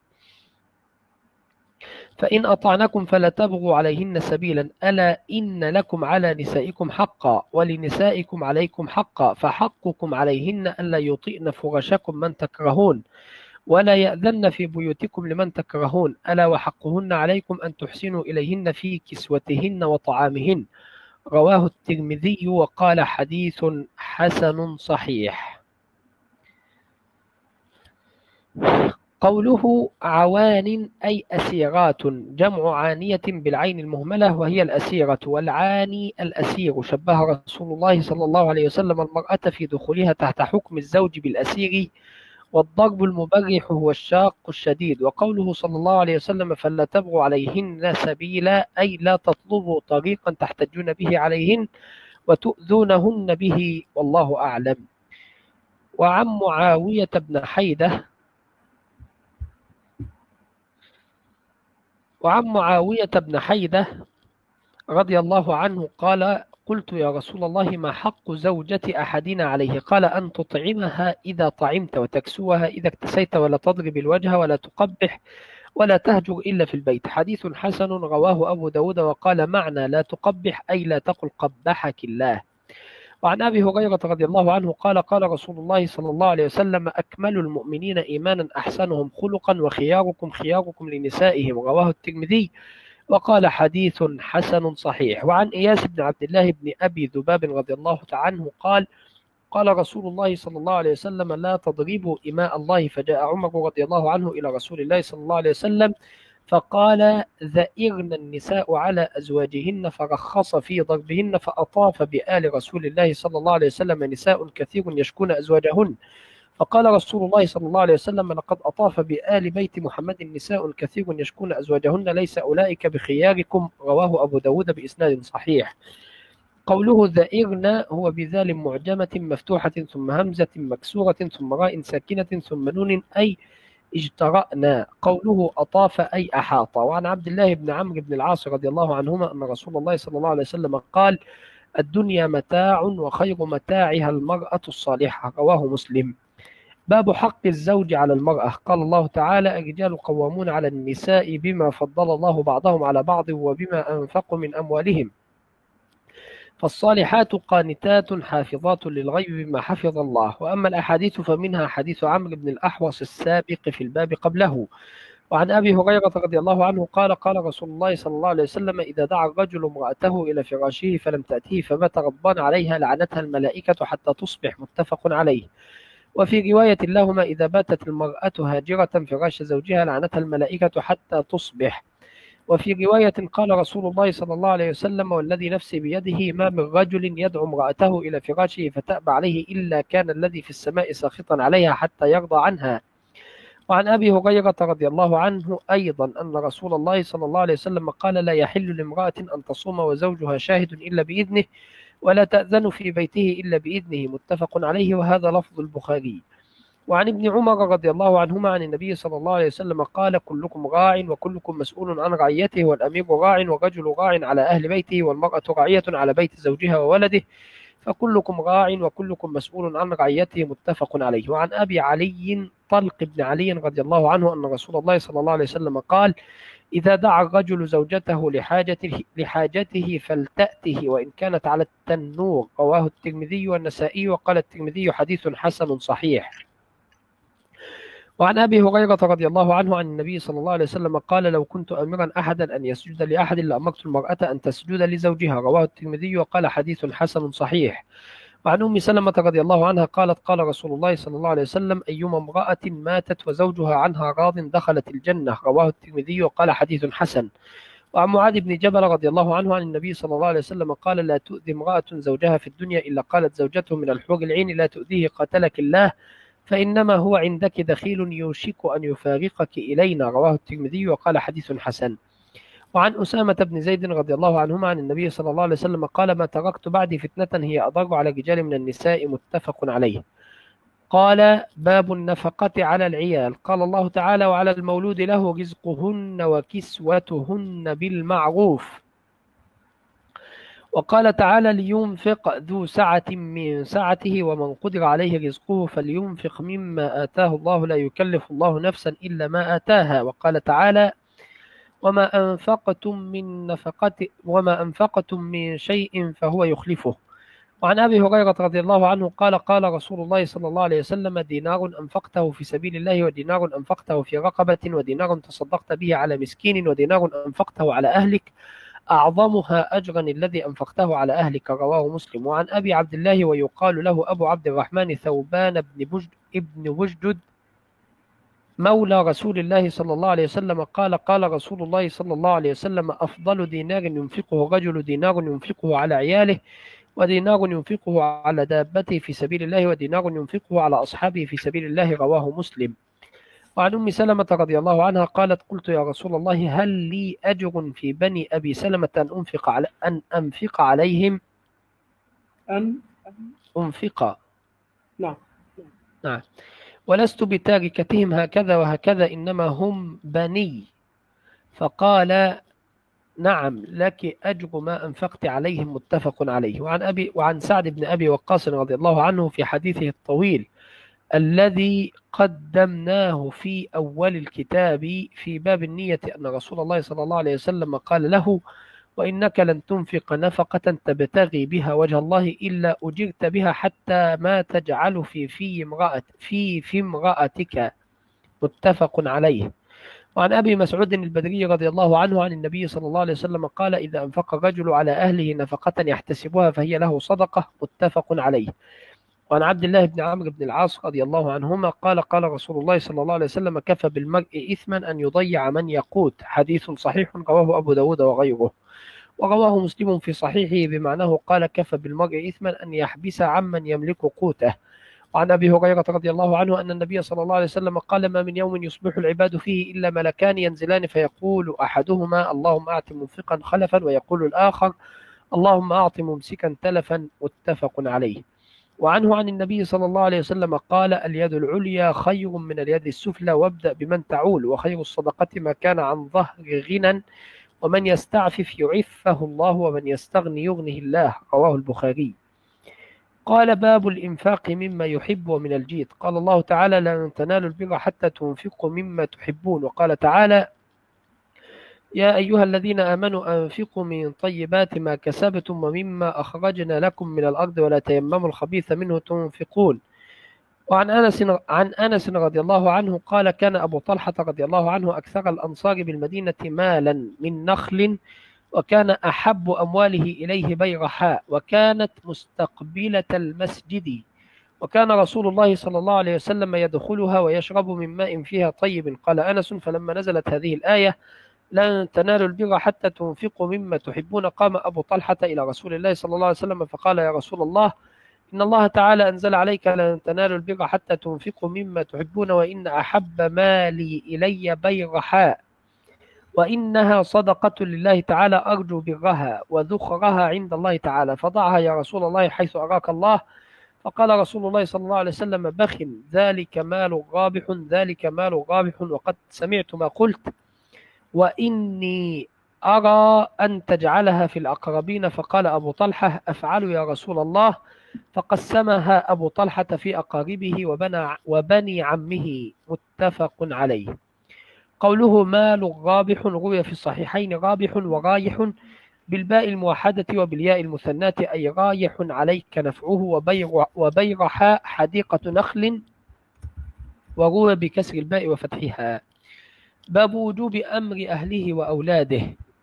فإن أطعنكم فلا تبغوا عليهن سبيلا، ألا إن لكم على نسائكم حقا ولنسائكم عليكم حقا، فحقكم عليهن ألا يطئن فرشكم من تكرهون، ولا يأذن في بيوتكم لمن تكرهون، ألا وحقهن عليكم أن تحسنوا إليهن في كسوتهن وطعامهن. رواه الترمذي وقال حديث حسن صحيح. قوله عوان أي أسيرات، جمع عانية بالعين المهملة وهي الأسيرة، والعاني الأسير. شبه رسول الله صلى الله عليه وسلم المرأة في دخولها تحت حكم الزوج بالأسير، والضرب المبرح هو الشاق الشديد. وقوله صلى الله عليه وسلم فلا تبغوا عليهن سبيلا، أي لا تطلبوا طريقا تحتجون به عليهن وتؤذونهن به، والله أعلم. وعن معاوية بن حيدة وعن معاوية بن حيدة رضي الله عنه قال قلت يا رسول الله ما حق زوجة أحدنا عليه؟ قال أن تطعمها إذا طعمت، وتكسوها إذا اكتسيت، ولا تضرب الوجه، ولا تقبح، ولا تهجر إلا في البيت. حديث حسن رواه أبو داود. وقال معنى لا تقبح أي لا تقل قبحك الله. وعن أبي هريرة رضي الله عنه قال قال رسول الله صلى الله عليه وسلم أكمل المؤمنين إيمانا أحسنهم خلقا وخياركم خياركم لنسائهم، رواه الترمذي. وقال حديث حسن صحيح. وعن إياس بن عبد الله بن أبي ذباب رضي الله تعالى عنه قال قال رسول الله صلى الله عليه وسلم لا تضربوا إماء الله. فجاء عمر رضي الله عنه إلى رسول الله صلى الله عليه وسلم فقال ذئرن النساء على أزواجهن، فرخص في ضربهن، فأطاف بآل رسول الله صلى الله عليه وسلم نساء كثير يشكون أزواجهن. فقال رسول الله صلى الله عليه وسلم لقد أطاف بآل بيت محمد نساء كثير يشكون أزواجهن، ليس أولئك بخياركم، رواه أبو داود بإسناد صحيح. قوله ذئرن هو بذال معجمة مفتوحة ثم همزة مكسورة ثم راء ساكنة ثم نون، أي اجترأنا. قوله أطاف أي أحاط. وعن عبد الله بن عمرو بن العاص رضي الله عنهما أن رسول الله صلى الله عليه وسلم قال الدنيا متاع وخير متاعها المرأة الصالحة، رواه مسلم. باب حق الزوج على المرأة. قال الله تعالى الرجال قوامون على النساء بما فضل الله بعضهم على بعض وبما أنفقوا من أموالهم، فالصالحات قانتات حافظات للغيب بما حفظ الله. وأما الأحاديث فمنها حديث عمرو بن الأحوص السابق في الباب قبله. وعن أبي هريرة رضي الله عنه قال قال رسول الله صلى الله عليه وسلم إذا دعا الرجل امرأته إلى فراشه فلم تأتيه فبات غضبان عليها لعنتها الملائكة حتى تصبح، متفق عليه. وفي رواية لهما إذا باتت المرأة هاجرة فراش زوجها لعنتها الملائكة حتى تصبح. وفي رواية قال رسول الله صلى الله عليه وسلم والذي نفسي بيده ما من رجل يدعو امرأته إلى فراشه فتأبى عليه إلا كان الذي في السماء ساخطا عليها حتى يرضى عنها. وعن أبي هريرة رضي الله عنه أيضا أن رسول الله صلى الله عليه وسلم قال لا يحل لامرأة أن تصوم وزوجها شاهد إلا بإذنه، ولا تأذن في بيته إلا بإذنه، متفق عليه، وهذا لفظ البخاري. وعن ابن عمر رضي الله عنهما عن النبي صلى الله عليه وسلم قال كلكم راع وكلكم مسؤول عن رعيته، والأمير راع والرجل راع على أهل بيته، والمرأة راعية على بيت زوجها وولده، فكلكم راع وكلكم مسؤول عن رعيته، متفق عليه. وعن أبي علي طلق بن علي رضي الله عنه أن رسول الله صلى الله عليه وسلم قال إذا دعا الرجل زوجته لحاجته, لحاجته فلتأته وإن كانت على التنور، رواه الترمذي والنسائي. وقال الترمذي حديث حسن صحيح. وعن أبي هريرة رضي الله عنه عن النبي صلى الله عليه وسلم قال لو كنت أمرا أحدا أن يسجد لأحد لأمرت المرأة أن تسجد لزوجها، رواه الترمذي. وقال حديث حسن صحيح. وعن أم سلمة رضي الله عنها قالت قال رسول الله صلى الله عليه وسلم أيما امرأة ماتت وزوجها عنها راض دخلت الجنة، رواه الترمذي. وقال حديث حسن. وعن معاذ بن جبل رضي الله عنه عن النبي صلى الله عليه وسلم قال لا تؤذي امرأة زوجها في الدنيا إلا قالت زوجته من الحور العين لا تؤذيه قتلك الله، فإنما هو عندك دخيل يوشك أن يفارقك إلينا، رواه الترمذي. وقال حديث حسن. وعن أسامة بن زيد رضي الله عنهما عن النبي صلى الله عليه وسلم قال ما تركت بعدي فتنة هي أضر على الرجال من النساء، متفق عليه. قال باب النفقة على العيال. قال الله تعالى وعلى المولود له رزقهن وكسوتهن بالمعروف. وقال تعالى لينفق ذو سعة من سعته ومن قدر عليه رزقه فلينفق مما آتاه الله لا يكلف الله نفسا إلا ما آتاها. وقال تعالى وما أنفقتم من نفقة وما أنفقتم من شيء فهو يخلفه. وعن أبي هريرة رضي الله عنه قال قال رسول الله صلى الله عليه وسلم دينار أنفقته في سبيل الله، ودينار أنفقته في رقبة، ودينار تصدقت به على مسكين، ودينار أنفقته على أهلك أعظمها أجرا الذي أنفقته على أهلك، رواه مسلم. وعن أبي عبد الله ويقال له أبو عبد الرحمن ثوبان بن بجد ابن وجدد مولى رسول الله صلى الله عليه وسلم قال قال رسول الله صلى الله عليه وسلم أفضل دينار ينفقه رجل دينار ينفقه على عياله، ودينار ينفقه على دابته في سبيل الله، ودينار ينفقه على أصحابه في سبيل الله. رواه مسلم. وعن أم سلمة رضي الله عنها قالت قلت يا رسول الله هل لي أجر في بني أبي سلمة أن أنفق, على أن أنفق عليهم أن أنفق نعم نعم ولست بتاركتهم هكذا وهكذا إنما هم بني. فقال نعم لك أجر ما أنفقت عليهم. متفق عليه. وعن, أبي وعن سعد بن أبي وقاص رضي الله عنه في حديثه الطويل الذي قدمناه في أول الكتاب في باب النية أن رسول الله صلى الله عليه وسلم قال له وإنك لن تنفق نفقة تبتغي بها وجه الله إلا أجرت بها حتى ما تجعل في في امرأة في في امرأتك. متفق عليه. وعن أبي مسعود البدري رضي الله عنه عن النبي صلى الله عليه وسلم قال إذا أنفق الرجل على أهله نفقة يحتسبها فهي له صدقة. متفق عليه. وعن عبد الله بن عمرو بن العاص رضي الله عنهما قال قال رسول الله صلى الله عليه وسلم كفى بالمرء إثما أن يضيع من يقوت. حديث صحيح رواه أبو داود وغيره. ورواه مسلم في صحيحه بمعناه قال كفى بالمرء إثما أن يحبس عمن يملك قوته. وعن أبي هريرة رضي الله عنه أن النبي صلى الله عليه وسلم قال ما من يوم يصبح العباد فيه إلا ملكان ينزلان فيقول أحدهما اللهم أعط منفقا خلفا، ويقول الآخر اللهم أعط ممسكا تلفا. متفق عليه. وعنه عن النبي صلى الله عليه وسلم قال اليد العليا خير من اليد السفلى وابدأ بمن تعول، وخير الصدقة ما كان عن ظهر غنى، ومن يستعفف يعفه الله، ومن يستغني يغنه الله. رواه البخاري. قال باب الإنفاق مما يحب ومن الجيد. قال الله تعالى لن تنالوا البر حتى تنفقوا مما تحبون. وقال تعالى يا أيها الذين آمنوا أنفقوا من طيبات ما كسبتم ومما أخرجنا لكم من الأرض ولا تيمموا الخبيث منه تنفقون. وعن أنس عن أنس رضي الله عنه قال كان أبو طلحة رضي الله عنه أكثر الأنصار بالمدينة مالا من نخل، وكان أحب أمواله إليه بيرحاء، وكانت مستقبلة المسجد، وكان رسول الله صلى الله عليه وسلم يدخلها ويشرب من ماء فيها طيب. قال أنس فلما نزلت هذه الآية لن تنالوا البر حتى تنفقوا مما تحبون قام أبو طلحة إلى رسول الله صلى الله عليه وسلم فقال يا رسول الله إن الله تعالى أنزل عليك لن تنالوا البر حتى تنفقوا مما تحبون، وإن أحب مالي إلي بيرحاء، وإنها صدقة لله تعالى أرجو برها وذخرها عند الله تعالى، فضعها يا رسول الله حيث أراك الله. فقال رسول الله صلى الله عليه وسلم بخ ذلك مال رابح ذلك مال رابح وقد سمعت ما قلت، وإني أرى أن تجعلها في الأقربين. فقال أبو طلحة أفعل يا رسول الله، فقسمها أبو طلحة في أقاربه وبنى وبني عمه. متفق عليه. قوله مال رابح روي في الصحيحين رابح ورايح بالباء الموحدة وبالياء المثناة أي رايح عليك نفعه، وبيرحاء حديقة نخل، وروي بكسر الباء وفتحها. باب وجوب أمر أهله وأولاده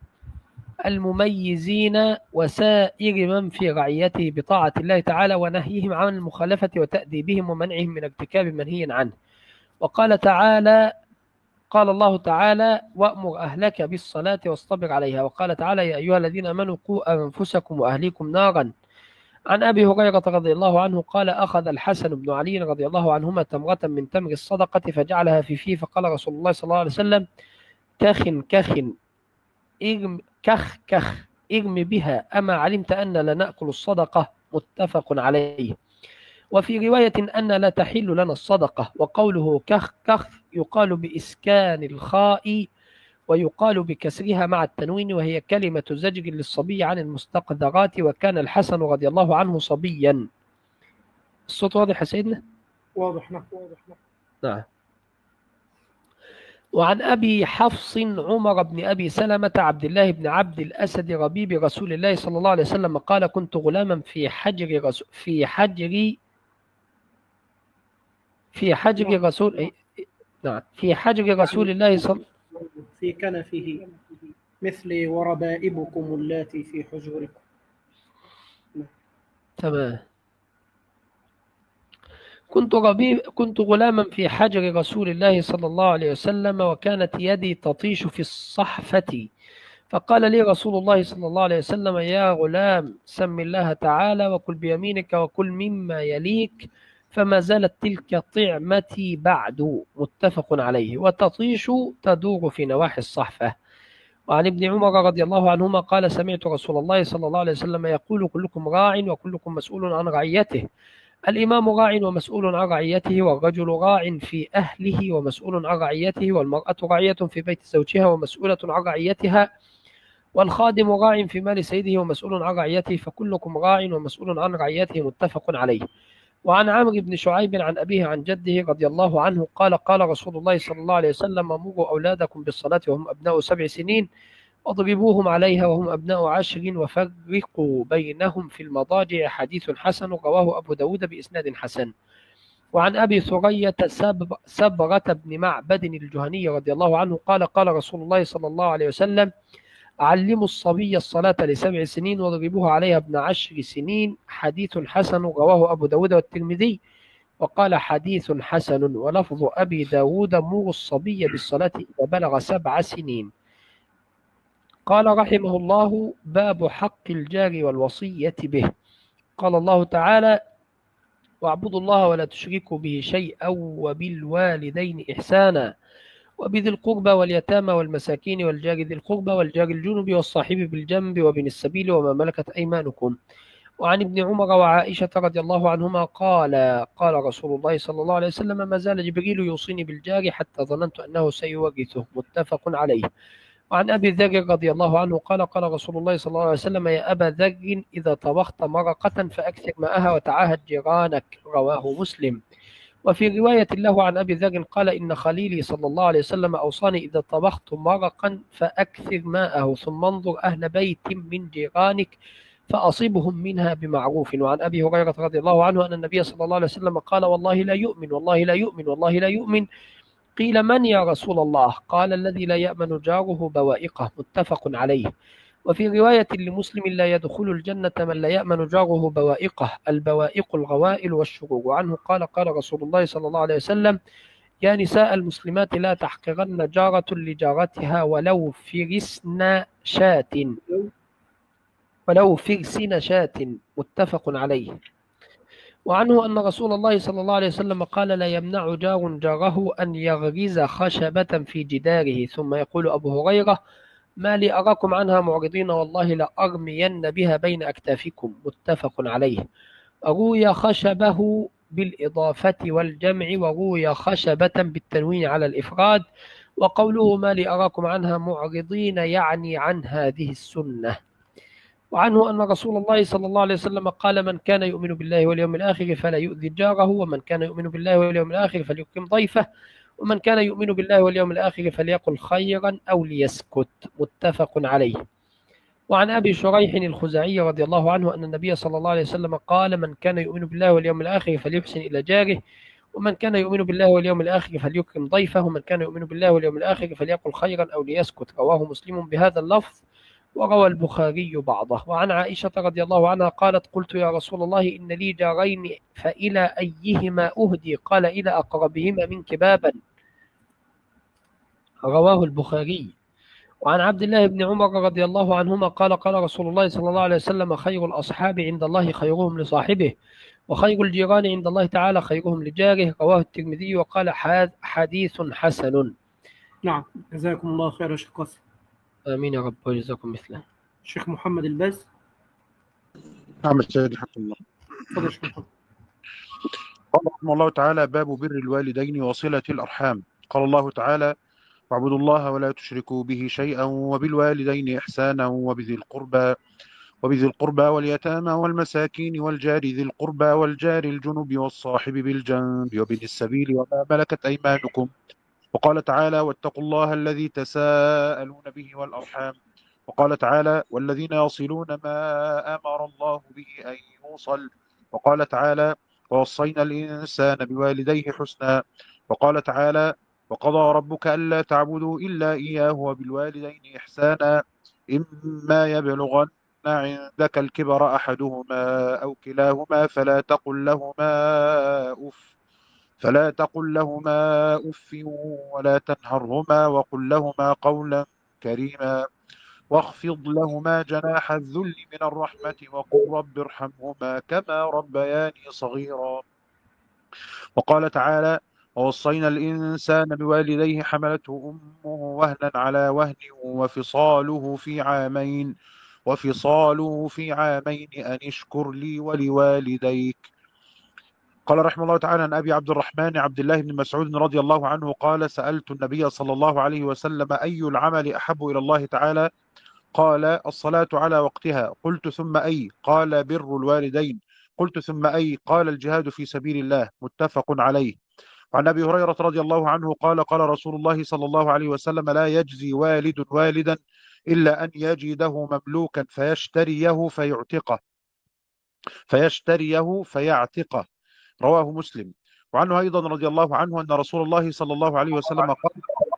المميزين وسائر من في رعيته بطاعة الله تعالى، ونهيهم عن المخالفة وتأديبهم ومنعهم من ارتكاب منهي عنه. وقال تعالى قال الله تعالى وأمر أهلك بالصلاة واصطبر عليها. وقال تعالى يا أيها الذين آمنوا قوا أنفسكم وأهليكم نارا. عن أبي هريرة رضي الله عنه قال أخذ الحسن بن علي رضي الله عنهما تمرة من تمر الصدقة فجعلها في فيه، فقال رسول الله صلى الله عليه وسلم كخ كخ إرم كخ كخ ارم بها أما علمت أن لا نأكل الصدقة. متفق عليه. وفي رواية أن لا تحل لنا الصدقة. وقوله كخ كخ يقال بإسكان الخاء ويقال بكسرها مع التنوين، وهي كلمة زجر للصبي عن المستقذرات، وكان الحسن رضي الله عنه صبيا. الصوت واضح يا سيدنا؟ واضح نعم واضح نعم. وعن أبي حفص عمر بن أبي سلمة عبد الله بن عبد الأسد ربيب رسول الله صلى الله عليه وسلم قال كنت غلاما في حجر رسول في حجر في حجر رسول نعم في حجر رسول الله صلى في كنفه مثل وربائبكم اللاتي في حجوركم. تمام. كنت ربي كنت غلاما في حجر رسول الله صلى الله عليه وسلم، وكانت يدي تطيش في الصحفة، فقال لي رسول الله صلى الله عليه وسلم: يا غلام، سم الله تعالى وكل بيمينك وكل مما يليك، فما زالت تلك طعمتي بعد. متفق عليه. وتطيش تدور في نواحي الصحفة. وعن ابن عمر رضي الله عنهما قال: سمعت رسول الله صلى الله عليه وسلم يقول: كلكم راع وكلكم مسؤول عن رعيته. الإمام راع ومسؤول عن رعيته، والرجل راع في أهله ومسؤول عن رعيته، والمرأة راعية في بيت زوجها ومسؤولة عن رعيتها، والخادم راع في مال سيده ومسؤول عن رعيته، فكلكم راع ومسؤول عن رعيته. متفق عليه. وعن عمرو بن شعيب عن أبيه عن جده رضي الله عنه قال: قال رسول الله صلى الله عليه وسلم: مروا أولادكم بالصلاة وهم أبناء سبع سنين، واضربوهم عليها وهم أبناء عشر، وفرقوا بينهم في المضاجع. حديث حسن، رواه أبو داود بإسناد حسن. وعن أبي ثريا سبرة بن معبد الجهني رضي الله عنه قال: قال رسول الله صلى الله عليه وسلم: علموا الصبي الصلاة لسبع سنين واضربوه عليها ابن عشر سنين. حديث حسن، رواه أبو داود والترمذي، وقال حديث حسن. ولفظ أبي داود: مروا الصبي بالصلاة إذا بلغ سبع سنين. قال رحمه الله: باب حق الجار والوصية به. قال الله تعالى: واعبدوا الله ولا تشركوا به شيئا وبالوالدين إحسانا وبذي القربى واليتامى والمساكين والجار ذي القربى والجار الجنب والصاحب بالجنب وابن السبيل وما ملكت أيمانكم. وعن ابن عمر وعائشة رضي الله عنهما قال: قال رسول الله صلى الله عليه وسلم: ما زال جبريل يوصيني بالجار حتى ظننت أنه سيورثه. متفق عليه. وعن أبي ذر رضي الله عنه قال: قال رسول الله صلى الله عليه وسلم: يا أبا ذر، إذا طبخت مرقة فأكثر ماءها وتعاهد جيرانك. رواه مسلم. وفي رواية له عن أبي ذر قال: إن خليلي صلى الله عليه وسلم أوصاني: إذا طبخت مرقا فأكثر ماءه، ثم انظر أهل بيت من جيرانك فأصبهم منها بمعروف. وعن أبي هريرة رضي الله عنه أن النبي صلى الله عليه وسلم قال: والله لا يؤمن، والله لا يؤمن، والله لا يؤمن. قيل: من يا رسول الله؟ قال: الذي لا يأمن جاره بوائقه. متفق عليه. وفي رواية لمسلم: لا يدخل الجنة من لا يأمن جاره بوائقه. البوائق الغوائل والشرور. وعنه قال: قال رسول الله صلى الله عليه وسلم: يا نساء المسلمات، لا تحقرن جارة لجارتها ولو فرسن شاة ولو فرسن شاة. متفق عليه. وعنه أن رسول الله صلى الله عليه وسلم قال: لا يمنع جار جاره أن يغرز خشبة في جداره. ثم يقول أبو هريرة: ما لي أراكم عنها معرضين، والله لأرمين بها بين أكتافكم. متفق عليه. روي خشبه بالإضافة والجمع، وروي خشبة بالتنوين على الإفراد. وقوله: ما لي أراكم عنها معرضين، يعني عن هذه السنة. وعنه أن رسول الله صلى الله عليه وسلم قال: من كان يؤمن بالله واليوم الآخر فلا يؤذي جاره، ومن كان يؤمن بالله واليوم الآخر فليكرم ضيفه، ومن كان يؤمن بالله واليوم الآخر فليقل خيرا أو ليسكت. متفق عليه. وعن أبي شريح الخزاعي رضي الله عنه أن النبي صلى الله عليه وسلم قال: من كان يؤمن بالله واليوم الآخر فليحسن إلى جاره، ومن كان يؤمن بالله واليوم الآخر فليكرم ضيفه، ومن كان يؤمن بالله واليوم الآخر فليقل خيرا أو ليسكت. رواه مسلم بهذا اللفظ، وروى البخاري بعضه. وعن عائشة رضي الله عنها قالت: قلت يا رسول الله، إن لي جارين، فإلى أيهما أهدي؟ قال: إلى أقربهما منك بابا. رواه البخاري. وعن عبد الله بن عمر رضي الله عنهما قال: قال رسول الله صلى الله عليه وسلم: خير الأصحاب عند الله خيرهم لصاحبه، وخير الجيران عند الله تعالى خيرهم لجاره. رواه الترمذي وقال: حديث حسن. نعم، جزاكم الله خير يا شيخ قاسم. آمين يا رب، وجزاكم مثله. الشيخ محمد الباز. نعم السيد حق الله. تفضل يا شيخ محمد. قال رحمه الله تعالى: باب بر الوالدين وصلة الأرحام. قال الله تعالى: واعبدوا الله ولا تشركوا به شيئا وبالوالدين إحسانا وبذي القربى وبذي القربى واليتامى والمساكين والجار ذي القربى والجار الجنب والصاحب بالجنب وابن السبيل وما ملكت أيمانكم. وقال تعالى: واتقوا الله الذي تساءلون به والأرحام. وقال تعالى: والذين يصلون ما أمر الله به أن يوصل. وقال تعالى: ووصينا الإنسان بوالديه حسنا. وقال تعالى: وقضى ربك ألا تعبدوا إلا إياه وبالوالدين إحسانا إما يبلغن عندك الكبر أحدهما أو كلاهما فلا تقل لهما أف فلا تقل لهما أف ولا تنهرهما وقل لهما قولا كريما واخفض لهما جناح الذل من الرحمة وقل رب ارحمهما كما ربياني صغيرا. وقال تعالى ووصينا الإنسان بوالديه حملته أمه وهنا على وهن وفصاله في عامين وفصاله في عامين أن اشكر لي ولوالديك. قال رحمه الله تعالى عن أبي عبد الرحمن عبد الله بن مسعود رضي الله عنه قال سألت النبي صلى الله عليه وسلم أي العمل أحب إلى الله تعالى؟ قال الصلاة على وقتها. قلت ثم أي؟ قال بر الوالدين. قلت ثم أي؟ قال الجهاد في سبيل الله. متفق عليه. وعن أبي هريرة رضي الله عنه قال قال رسول الله صلى الله عليه وسلم لا يجزي والد والدا إلا أن يجده مملوكا فيشتريه فيعتقه فيشتريه فيعتقه رواه مسلم. وعنه أيضا رضي الله عنه أن رسول الله صلى الله عليه وسلم قال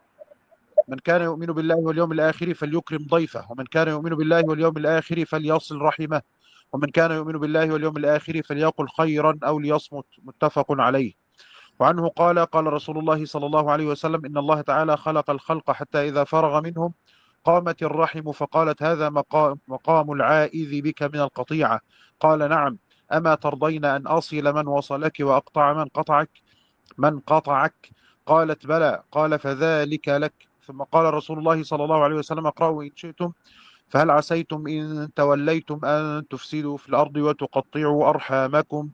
من كان يؤمن بالله واليوم الآخر فليكرم ضيفه ومن كان يؤمن بالله واليوم الآخر فليصل رحمه ومن كان يؤمن بالله واليوم الآخر فليقل خيرا أو ليصمت. متفق عليه. وعنه قال قال رسول الله صلى الله عليه وسلم إن الله تعالى خلق الخلق حتى إذا فرغ منهم قامت الرحم فقالت هذا مقام, مقام العائذ بك من القطيعة. قال نعم أما ترضين أن أصل من وصلك وأقطع من قطعك من قطعك؟ قالت بلى. قال فذلك لك. ثم قال رسول الله صلى الله عليه وسلم اقرأوا إن شئتم فهل عسيتم إن توليتم أن تفسدوا في الأرض وتقطعوا أرحامكم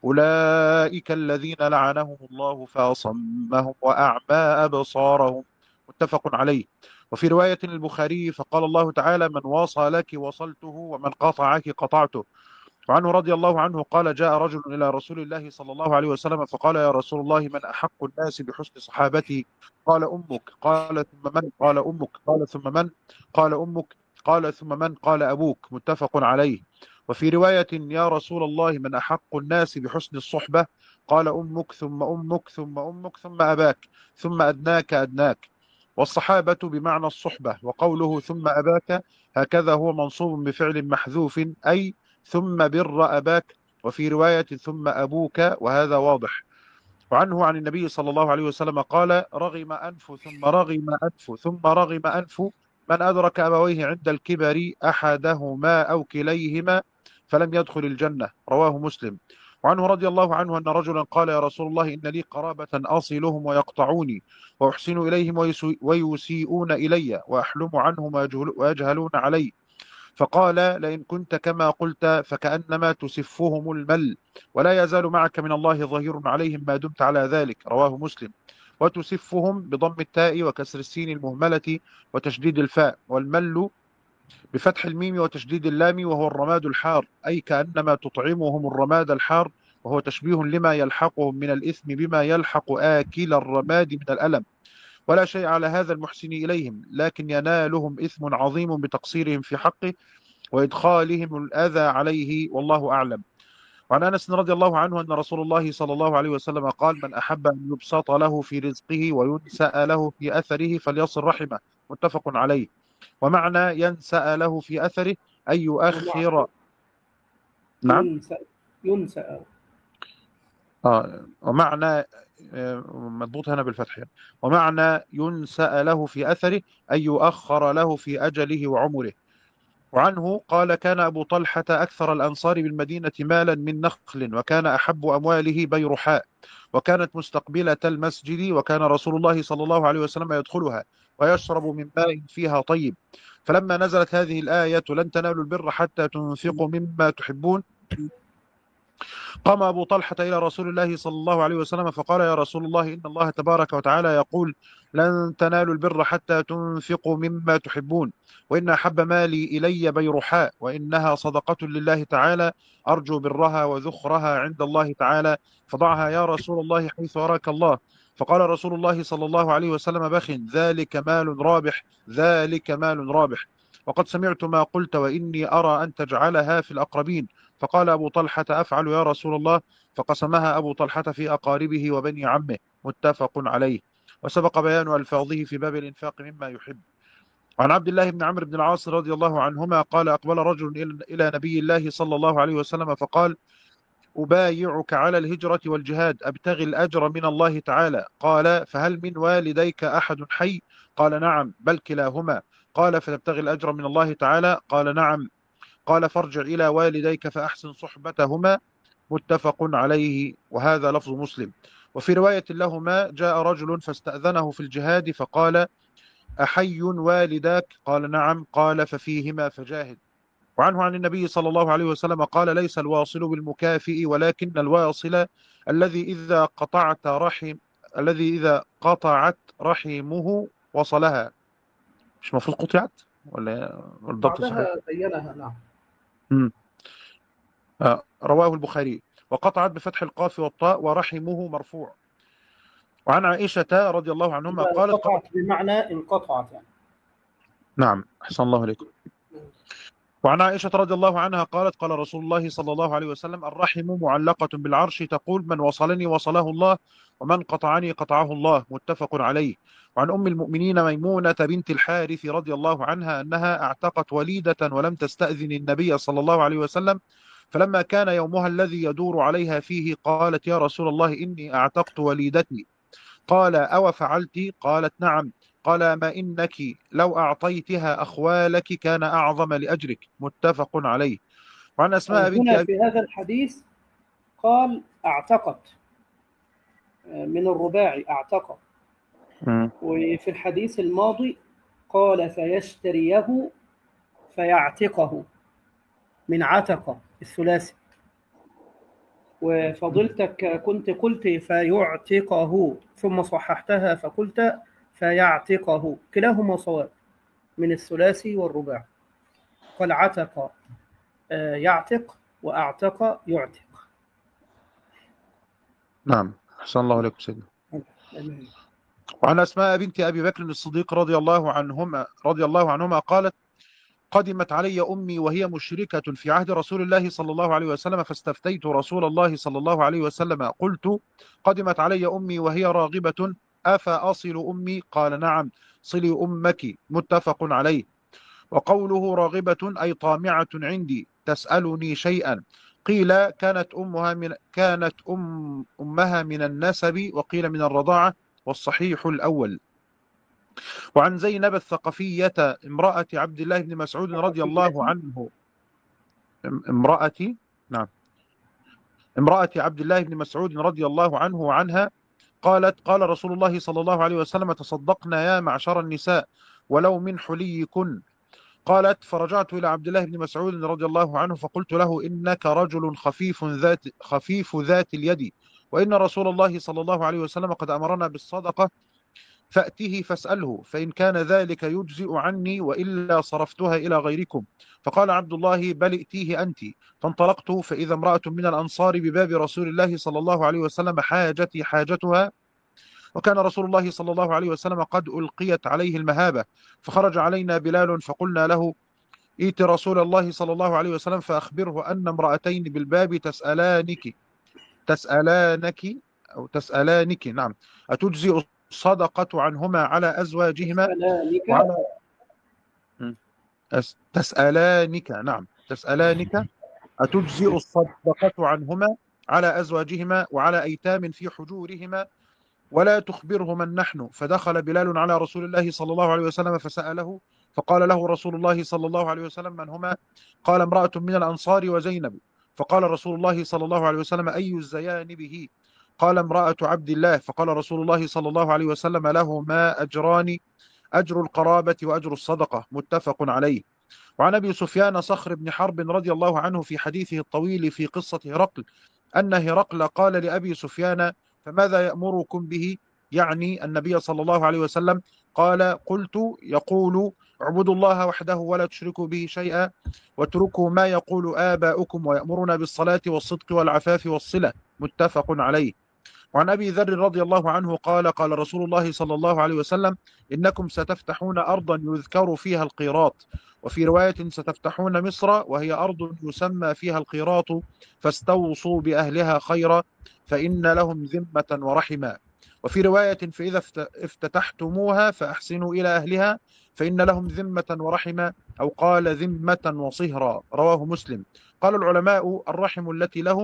أولئك الذين لعنهم الله فأصمهم وأعمى أبصارهم. متفق عليه. وفي رواية البخاري فقال الله تعالى من وصلك وصلته ومن قطعك قطعته. وعنه رضي الله عنه قال جاء رجل إلى رسول الله صلى الله عليه وسلم فقال يا رسول الله من أحق الناس بحسن صحابتي؟ قال أمك. قال ثم من؟ قال أمك. قال ثم من؟ قال أمك. قال ثم من؟ قال أبوك. متفق عليه. وفي رواية يا رسول الله من أحق الناس بحسن الصحبة؟ قال أمك ثم أمك ثم أمك ثم أباك ثم أدناك أدناك. والصحابة بمعنى الصحبة. وقوله ثم أباك هكذا هو منصوب بفعل محذوف أي ثم بر أباك. وفي رواية ثم أبوك وهذا واضح. وعنه عن النبي صلى الله عليه وسلم قال رغم أنف ثم رغم أنف ثم رغم أنف من أدرك أبويه عند الكبر أحدهما أو كليهما فلم يدخل الجنة. رواه مسلم. وعنه رضي الله عنه أن رجلا قال يا رسول الله إن لي قرابة أصلهم ويقطعوني وأحسن إليهم ويسيئون إلي وأحلم عنهم ويجهلون علي. فقال لئن كنت كما قلت فكأنما تسفهم المل ولا يزال معك من الله ظهير عليهم ما دمت على ذلك. رواه مسلم. وتسفهم بضم التاء وكسر السين المهملة وتشديد الفاء والمل بفتح الميم وتشديد اللام وهو الرماد الحار أي كأنما تطعمهم الرماد الحار وهو تشبيه لما يلحقهم من الإثم بما يلحق آكل الرماد من الألم. ولا شيء على هذا المحسن إليهم لكن ينالهم إثم عظيم بتقصيرهم في حقه وإدخالهم الأذى عليه والله أعلم. وعن أنس رضي الله عنه أن رسول الله صلى الله عليه وسلم قال من أحب أن يبسط له في رزقه وينسأ له في أثره فليصل رحمه. متفق عليه. ومعنى ينسأ له في أثره أي يؤخر. نعم ينسأ ينسأ آه. ومعنى مضبوط هنا بالفتح يعني. ومعنى ينسأ له في أثره أي يؤخر له في أجله وعمره. وعنه قال كان أبو طلحة أكثر الأنصار بالمدينة مالا من نخل وكان أحب أمواله بيرحاء وكانت مستقبلة المسجد وكان رسول الله صلى الله عليه وسلم يدخلها ويشرب من ماء فيها طيب. فلما نزلت هذه الآية لن تنالوا البر حتى تنفقوا مما تحبون قام أبو طلحة إلى رسول الله صلى الله عليه وسلم فقال يا رسول الله إن الله تبارك وتعالى يقول لن تنالوا البر حتى تنفقوا مما تحبون وإن أحب مالي إلي بيرحاء وإنها صدقة لله تعالى أرجو برها وذخرها عند الله تعالى فضعها يا رسول الله حيث أراك الله. فقال رسول الله صلى الله عليه وسلم بخ ذلك مال رابح ذلك مال رابح وقد سمعت ما قلت وإني أرى أن تجعلها في الأقربين. فقال أبو طلحة أفعل يا رسول الله فقسمها أبو طلحة في أقاربه وبني عمه. متفق عليه. وسبق بيان ألفاظه في باب الإنفاق مما يحب. عن عبد الله بن عمرو بن العاص رضي الله عنهما قال أقبل رجل إلى نبي الله صلى الله عليه وسلم فقال أبايعك على الهجرة والجهاد أبتغي الأجر من الله تعالى. قال فهل من والديك أحد حي؟ قال نعم بل كلاهما. قال فتبتغي الأجر من الله تعالى؟ قال نعم. قال فارجع إلى والديك فأحسن صحبتهما. متفق عليه، وهذا لفظ مسلم. وفي رواية لهما جاء رجل فاستأذنه في الجهاد فقال أحي والداك؟ قال نعم. قال ففيهما فجاهد. وعنه عن النبي صلى الله عليه وسلم قال ليس الواصل بالمكافئ ولكن الواصل الذي إذا قطعت رحم الذي إذا قطعت رحمه وصلها. مش المفروض قطعت ولا الضبط صحيح؟ بعدها بينها. نعم. مم. آه. رواه البخاري. وقطعت بفتح القاف والطاء ورحمه مرفوع. وعن عائشة رضي الله عنهما إذا قالت انقطعت بمعنى انقطعت يعني. نعم أحسن الله عليكم. وعن عائشة رضي الله عنها قالت قال رسول الله صلى الله عليه وسلم الرحم معلقة بالعرش تقول من وصلني وصله الله ومن قطعني قطعه الله. متفق عليه. وعن أم المؤمنين ميمونة بنت الحارث رضي الله عنها أنها اعتقت وليدة ولم تستأذن النبي صلى الله عليه وسلم، فلما كان يومها الذي يدور عليها فيه قالت يا رسول الله إني اعتقت وليدتي. قال أو فعلت؟ قالت نعم. قال ما إنك لو أعطيتها أخوالك كان أعظم لأجرك. متفق عليه. وعن أسماء بنت هنا أبي في هذا الحديث قال اعتقت من الرباعي اعتقت، م. وفي الحديث الماضي قال فيشتريه فيعتقه من عتق الثلاثي، وفضلتك كنت قلت فيعتقه ثم صححتها فقلت فيعتقه، كلاهما صواب من الثلاثي والرباع. قال عتق يعتق وأعتق يعتق. نعم أحسن الله عليكم سيدنا. وعن أسماء بنت أبي بكر الصديق رضي الله عنهما رضي الله عنهما قالت قدمت علي أمي وهي مشركة في عهد رسول الله صلى الله عليه وسلم فاستفتيت رسول الله صلى الله عليه وسلم قلت قدمت علي أمي وهي راغبة أفأصل أمي؟ قال نعم صلي أمك. متفق عليه. وقوله راغبة أي طامعة عندي تسألني شيئا. قيل كانت أمها من كانت أم أمها من النسب وقيل من الرضاعة، والصحيح الأول. وعن زينب الثقفية امرأة عبد الله بن مسعود رضي الله عنه امرأة نعم امرأة عبد الله بن مسعود رضي الله عنه وعنها قالت قال رسول الله صلى الله عليه وسلم تصدقنا يا معشر النساء ولو من حليكن. قالت فرجعت إلى عبد الله بن مسعود رضي الله عنه فقلت له إنك رجل خفيف ذات خفيف ذات اليد، وإن رسول الله صلى الله عليه وسلم قد أمرنا بالصدقة فأته فاسأله فإن كان ذلك يجزئ عني وإلا صرفتها إلى غيركم. فقال عبد الله بل ائتيه أنت. فانطلقت فإذا امرأة من الأنصار بباب رسول الله صلى الله عليه وسلم حاجتي حاجتها، وكان رسول الله صلى الله عليه وسلم قد ألقيت عليه المهابة. فخرج علينا بلال فقلنا له ائت رسول الله صلى الله عليه وسلم فأخبره أن امرأتين بالباب تسألانك تسألانك أو تسألانك نعم أتجزئ الصدقة عنهما على أزواجهما وعلى تسألانك نعم تسألانك أتجزئ الصدقة عنهما على أزواجهما وعلى أيتام في حجورهما ولا تخبره من نحن. فدخل بلال على رسول الله صلى الله عليه وسلم فسأله فقال له رسول الله صلى الله عليه وسلم من هما؟ قال امرأة من الأنصار وزينب. فقال رسول الله صلى الله عليه وسلم أي الزيان به؟ قال امرأة عبد الله. فقال رسول الله صلى الله عليه وسلم له ما أجران أجر القرابة وأجر الصدقة. متفق عليه. وعن أبي سفيان صخر بن حرب رضي الله عنه في حديثه الطويل في قصة هرقل أن هرقل قال لأبي سفيان فماذا يأمركم به؟ يعني النبي صلى الله عليه وسلم. قال قلت يقول اعبدوا الله وحده ولا تشركوا به شيئا واتركوا ما يقول آباؤكم ويأمرنا بالصلاة والصدق والعفاف والصلة. متفق عليه. وعن أبي ذر رضي الله عنه قال قال رسول الله صلى الله عليه وسلم إنكم ستفتحون أرضا يذكر فيها القيراط، وفي رواية ستفتحون مصر وهي أرض يسمى فيها القيراط فاستوصوا بأهلها خيرا فإن لهم ذمة ورحما. وفي رواية فإذا افتتحتموها فأحسنوا إلى أهلها فإن لهم ذمة ورحما أو قال ذمة وصهرا. رواه مسلم. قال العلماء الرحم التي لهم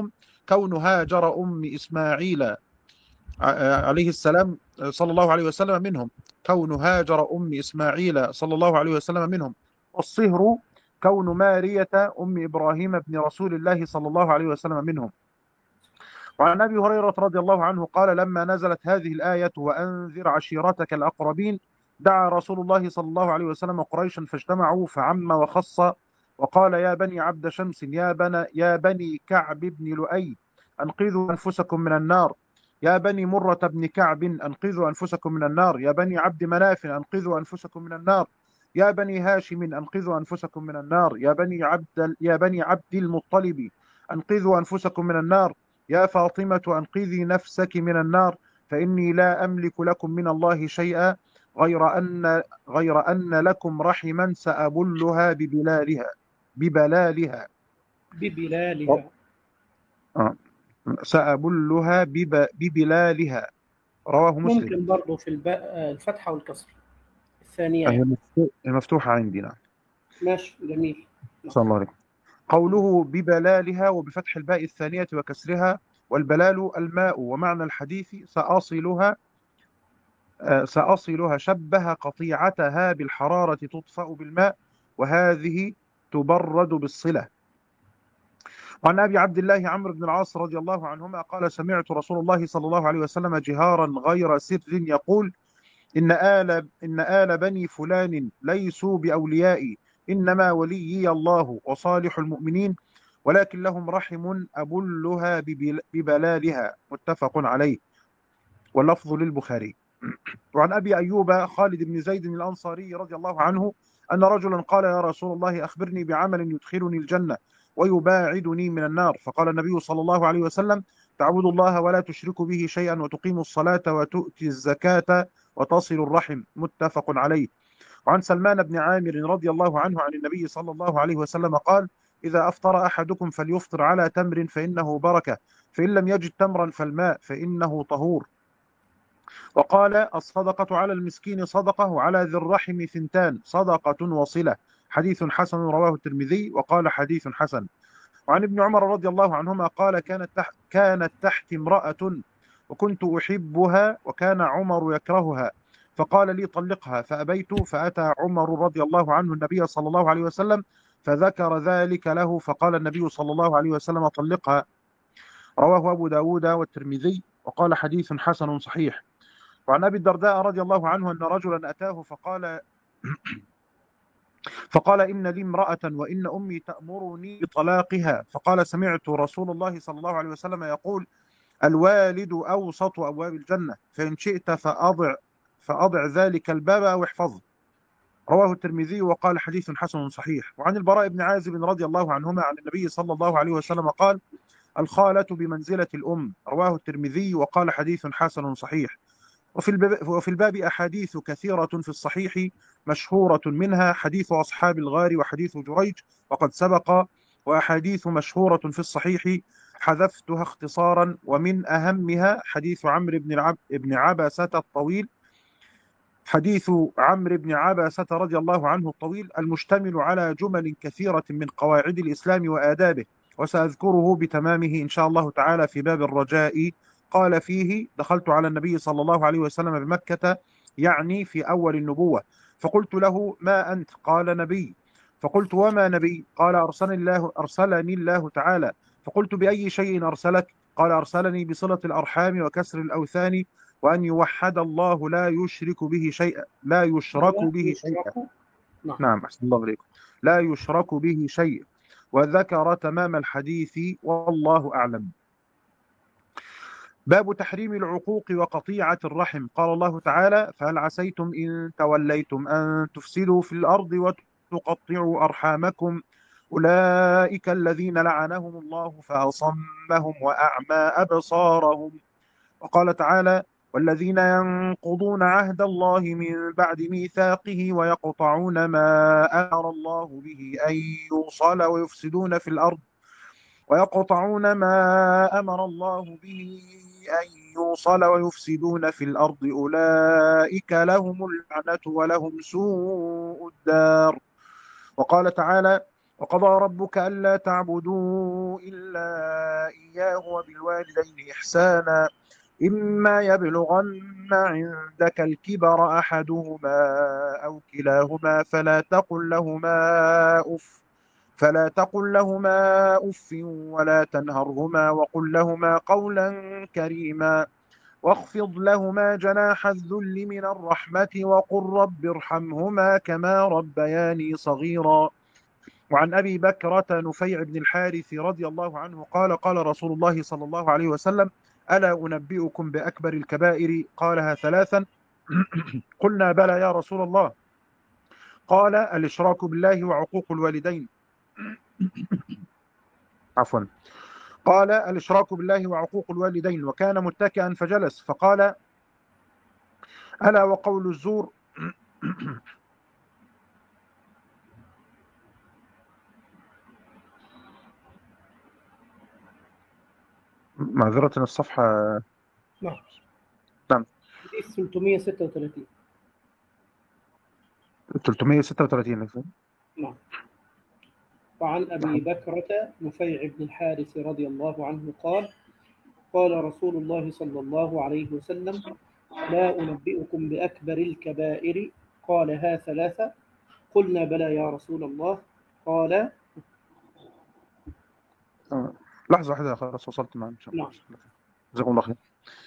كون هاجر أم إسماعيل عليه السلام صلى الله عليه وسلم منهم كون هاجر أم إسماعيل صلى الله عليه وسلم منهم. والصهر كون مارية أم إبراهيم ابن رسول الله صلى الله عليه وسلم منهم. وعن أبي هريرة رضي الله عنه قال لما نزلت هذه الآية وأنذر عشيرتك الأقربين دعا رسول الله صلى الله عليه وسلم قريشا فاجتمعوا فعم وخص وقال يا بني عبد شمس يا بني, يا بني كعب بن لؤي أنقذوا أنفسكم من النار، يا بني مرة بن كعب أنقذوا أنفسكم من النار، يا بني عبد مناف أنقذوا أنفسكم من النار، يا بني هاشم أنقذوا أنفسكم من النار، يا بني عبد يا بني عبد المطلب أنقذوا أنفسكم من النار، يا فاطمة أنقذي نفسك من النار فإني لا أملك لكم من الله شيئا غير أن غير أن لكم رحما سأبلها ببلالها ببلالها ببلالها آه. سأبلها بب... ببلالها. رواه مسلم. ممكن برضه في الباء الفتحة والكسر الثانية هي يعني. مفتوحة عندنا. ماشي جميل. صلى الله عليه وسلم. قوله ببلالها وبفتح الباء الثانية وكسرها، والبلال الماء، ومعنى الحديث سأصلها سأصلها شبه قطيعتها بالحرارة تطفأ بالماء وهذه تبرد بالصلة. وعن أبي عبد الله عمرو بن العاص رضي الله عنهما قال سمعت رسول الله صلى الله عليه وسلم جهارا غير سر يقول إن آل, إن آل بني فلان ليسوا بأوليائي إنما وليي الله وصالح المؤمنين ولكن لهم رحم أبلها ببلالها. متفق عليه واللفظ للبخاري. وعن أبي أيوب خالد بن زيد الأنصاري رضي الله عنه أن رجلا قال يا رسول الله أخبرني بعمل يدخلني الجنة ويباعدني من النار، فقال النبي صلى الله عليه وسلم تعبد الله ولا تشرك به شيئا وتقيم الصلاة وتؤتي الزكاة وتصل الرحم. متفق عليه. وعن سلمان بن عامر رضي الله عنه عن النبي صلى الله عليه وسلم قال إذا أفطر أحدكم فليفطر على تمر فإنه بركة، فإن لم يجد تمرا فالماء فإنه طهور. وقال الصدقة على المسكين صدقة وعلى ذي الرحم ثنتان صدقة وصلة. حديث حسن رواه الترمذي وقال حديث حسن. وعن ابن عمر رضي الله عنهما قال كانت تحت, كانت تحت امرأة وكنت أحبها وكان عمر يكرهها فقال لي طلقها فأبيت، فأتى عمر رضي الله عنه النبي صلى الله عليه وسلم فذكر ذلك له فقال النبي صلى الله عليه وسلم طلقها. رواه أبو داود والترمذي وقال حديث حسن صحيح. وعن أبي الدرداء رضي الله عنه أن رجلا أتاه فقال فقال إن لي امرأة وإن أمي تأمرني بطلاقها، فقال سمعت رسول الله صلى الله عليه وسلم يقول الوالد أوسط أبواب الجنة فإن شئت فأضع فأضع ذلك الباب أو احفظه. رواه الترمذي وقال حديث حسن صحيح. وعن البراء بن عازب رضي الله عنهما عن النبي صلى الله عليه وسلم قال الخالة بمنزلة الأم. رواه الترمذي وقال حديث حسن صحيح. وفي الباب, وفي الباب أحاديث كثيرة في الصحيح مشهورة منها حديث أصحاب الغار وحديث جريج وقد سبق، وأحاديث مشهورة في الصحيح حذفتها اختصارا ومن أهمها حديث عمرو بن العب بن عبسة الطويل حديث عمرو بن عبسة رضي الله عنه الطويل المشتمل على جمل كثيرة من قواعد الإسلام وآدابه، وسأذكره بتمامه إن شاء الله تعالى في باب الرجاء. قال فيه دخلت على النبي صلى الله عليه وسلم بمكة يعني في أول النبوة فقلت له ما أنت؟ قال نبي. فقلت وما نبي؟ قال أرسلني الله, أرسلني الله تعالى. فقلت بأي شيء أرسلك؟ قال أرسلني بصلة الأرحام وكسر الأوثان وأن يوحد الله لا يشرك به شيئا لا يشرك به شيئا نعم, نعم أحسن الله عليكم لا يشرك به شيء، وذكر تمام الحديث والله أعلم. باب تحريم العقوق وقطيعة الرحم. قال الله تعالى فهل عسيتم إن توليتم أن تفسدوا في الأرض وتقطعوا أرحامكم أولئك الذين لعنهم الله فأصمهم وأعمى أبصارهم. وقال تعالى والذين ينقضون عهد الله من بعد ميثاقه ويقطعون ما أمر الله به أن يوصل ويفسدون في الأرض ويقطعون ما أمر الله به أن يوصل ويفسدون في الأرض أولئك لهم اللعنة ولهم سوء الدار. وقال تعالى وقضى ربك ألا تعبدوا إلا إياه وبالوالدين إحسانا إما يبلغن عندك الكبر أحدهما أو كلاهما فلا تقل لهما أف فلا تقل لهما أف ولا تنهرهما وقل لهما قولا كريما واخفض لهما جناح الذل من الرحمة وقل رب ارحمهما كما ربياني صغيرا. وعن أبي بكرة نفيع بن الحارث رضي الله عنه قال قال رسول الله صلى الله عليه وسلم ألا أنبئكم بأكبر الكبائر قالها ثلاثا قلنا بلى يا رسول الله قال الإشراك بالله وعقوق الوالدين عفوا قال الإشراك بالله وعقوق الوالدين وكان متكئا فجلس فقال ألا وقول الزور معذرة الصفحة نعم نعم حديث ثلاثمائة وستة وثلاثين ثلاثمائة وستة وثلاثين نعم. وعن أبي بكرة نفيع بن الحارث رضي الله عنه قال قال رسول الله صلى الله عليه وسلم لا أنبئكم بأكبر الكبائر قالها ثلاثة قلنا بلى يا رسول الله قال لحظة واحدة خلاص وصلت معنا إن شاء الله. نعم. جزاكم الله خير.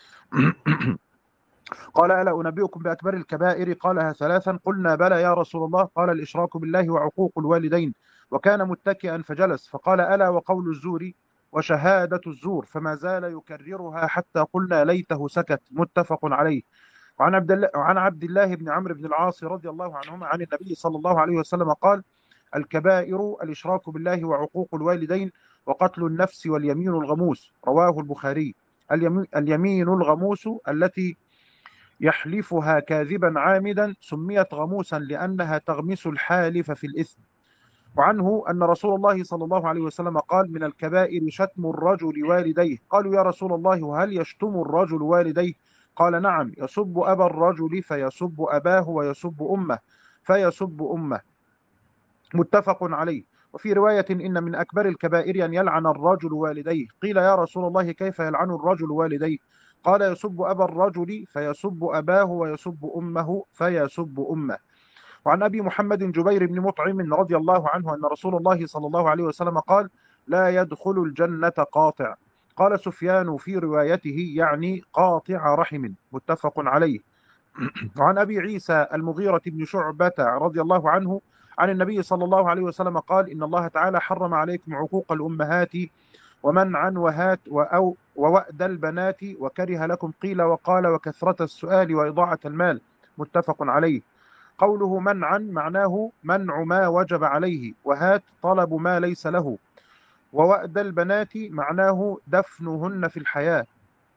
قال ألا أنبئكم بأكبر الكبائر قالها ثلاثا قلنا بلى يا رسول الله قال الإشراك بالله وعقوق الوالدين وكان متكئا فجلس فقال ألا وقول الزور وشهادة الزور فما زال يكررها حتى قلنا ليته سكت متفق عليه. وعن عبد الله وعن عبد الله بن عمرو بن العاص رضي الله عنهما عن النبي صلى الله عليه وسلم قال الكبائر الإشراك بالله وعقوق الوالدين وقتل النفس واليمين الغموس رواه البخاري. اليمين الغموس التي يحلفها كاذبا عامدا سميت غموسا لأنها تغمس الحالف في الإثم. وعنه أن رسول الله صلى الله عليه وسلم قال من الكبائر شتم الرجل والديه قالوا يا رسول الله وهل يشتم الرجل والديه قال نعم يسب أبا الرجل فيسب أباه ويسب أمه فيسب أمه متفق عليه. وفي رواية إن من أكبر الكبائر أن يلعن الرجل والديه قيل يا رسول الله كيف يلعن الرجل والديه قال يسب أبا الرجل فيسب أباه ويسب أمه فيسب أمه. وعن أبي محمد جبير بن مطعم رضي الله عنه أن رسول الله صلى الله عليه وسلم قال لا يدخل الجنة قاطع قال سفيان في روايته يعني قاطع رحم متفق عليه. وعن أبي عيسى المغيرة بن شعبة رضي الله عنه عن النبي صلى الله عليه وسلم قال إن الله تعالى حرم عليكم عقوق الأمهات ومنعا وهات وأو ووأد البنات وكره لكم قيل وقال وكثرة السؤال وإضاعة المال متفق عليه. قوله منعا معناه منع ما وجب عليه وهات طلب ما ليس له ووأد البنات معناه دفنهن في الحياة.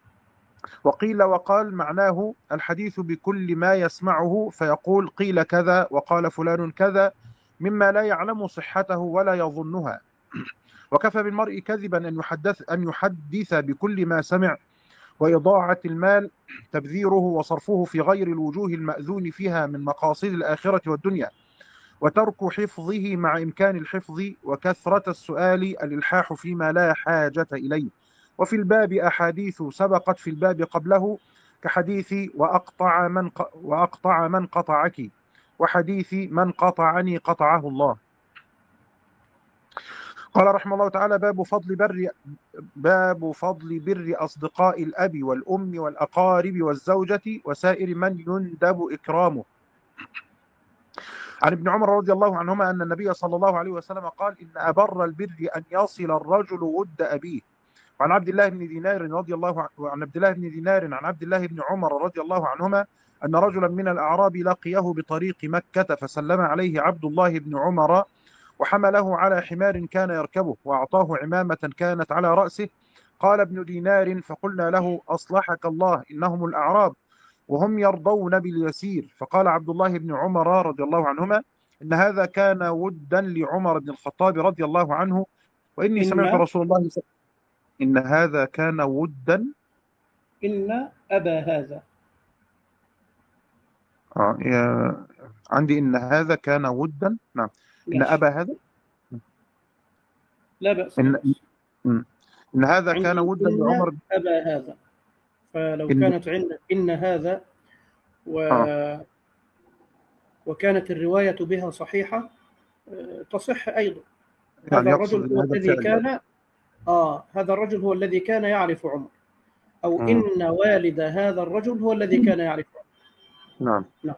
وقيل وقال معناه الحديث بكل ما يسمعه فيقول قيل كذا وقال فلان كذا مما لا يعلم صحته ولا يظنها. وكفى بالمرء كذبا أن يحدث, أن يحدث بكل ما سمع وإضاعة المال تبذيره وصرفه في غير الوجوه المأذون فيها من مقاصد الآخرة والدنيا وترك حفظه مع إمكان الحفظ وكثرة السؤال الإلحاح فيما لا حاجة إليه. وفي الباب أحاديث سبقت في الباب قبله كحديث وأقطع من, ق... وأقطع من قطعك وحديث من قطعني قطعه الله. قال رحمه الله تعالى باب فضل بر باب فضل بر أصدقاء الأب والأم والأقارب والزوجة وسائر من يندب إكرامه. عن ابن عمر رضي الله عنهما أن النبي صلى الله عليه وسلم قال إن أبر البر أن يصل الرجل ود أبيه. وعن عبد الله بن دينار رضي الله عن عبد الله بن دينار عن عبد الله بن عمر رضي الله عنهما أن رجلا من الأعراب لقيه بطريق مكة فسلم عليه عبد الله بن عمر وحمله على حمار كان يركبه وأعطاه عمامة كانت على رأسه. قال ابن دينار فقلنا له أصلحك الله إنهم الأعراب وهم يرضون باليسير. فقال عبد الله بن عمر رضي الله عنهما إن هذا كان ودا لعمر بن الخطاب رضي الله عنه وإني سمعت رسول الله صلى إن هذا كان ودا إن أبا هذا آه يا... عندي إن هذا كان ودا نعم إن أبا هذا لا بأس لا إن بأس. م. إن هذا كان عندي ودا إن لعمر. أبا هذا، فلو إن كانت عندك إن هذا و... آه وكانت الرواية بها صحيحة آه، تصح أيضا. يعني هذا يقصد الرجل إن هو هذا الذي الفعل يعني. كان آه هذا الرجل هو الذي كان يعرف عمر، أو م. إن والد هذا الرجل هو الذي كان يعرف عمر. نعم. نعم.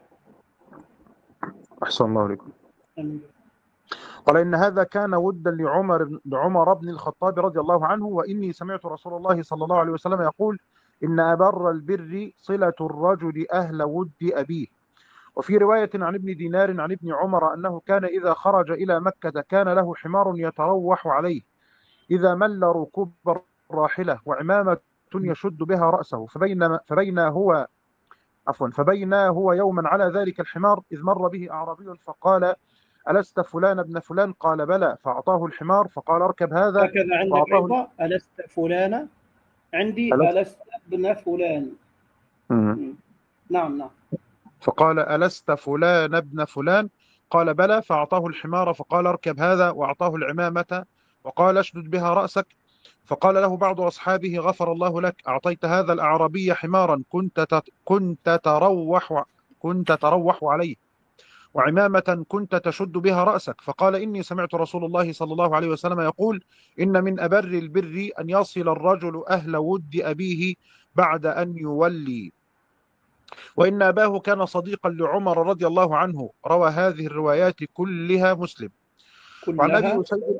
أحسن الله عليكم. أمين. قال إن هذا كان ودا لعمر لعمر بن الخطاب رضي الله عنه، وإني سمعت رسول الله صلى الله عليه وسلم يقول إن أبر البر صلة الرجل أهل ود أبيه. وفي رواية عن ابن دينار عن ابن عمر أنه كان إذا خرج إلى مكة كان له حمار يتروح عليه إذا مل ركوب الراحلة وعمامة يشد بها رأسه، فبين فبين هو عفوا فبين هو يوما على ذلك الحمار إذ مر به أعرابي فقال ألست فلان ابن فلان؟ قال بلى، فأعطاه الحمار فقال اركب هذا هكذا عندك وأعطاه. أيضا ألست فلانا، عندي ألست ألست ابن فلان. مم. نعم نعم. فقال ألست فلان ابن فلان؟ قال بلى، فأعطاه الحمار فقال اركب هذا وأعطاه العمامة وقال اشدد بها رأسك. فقال له بعض أصحابه غفر الله لك، أعطيت هذا الأعرابي حمارا كنت تت... كنت تروح كنت تروح عليه وعمامة كنت تشد بها رأسك. فقال إني سمعت رسول الله صلى الله عليه وسلم يقول إن من أبر البر أن يصل الرجل أهل ود أبيه بعد أن يولي، وإن أباه كان صديقا لعمر رضي الله عنه. روى هذه الروايات كلها مسلم. وعن أبي كلها أسيد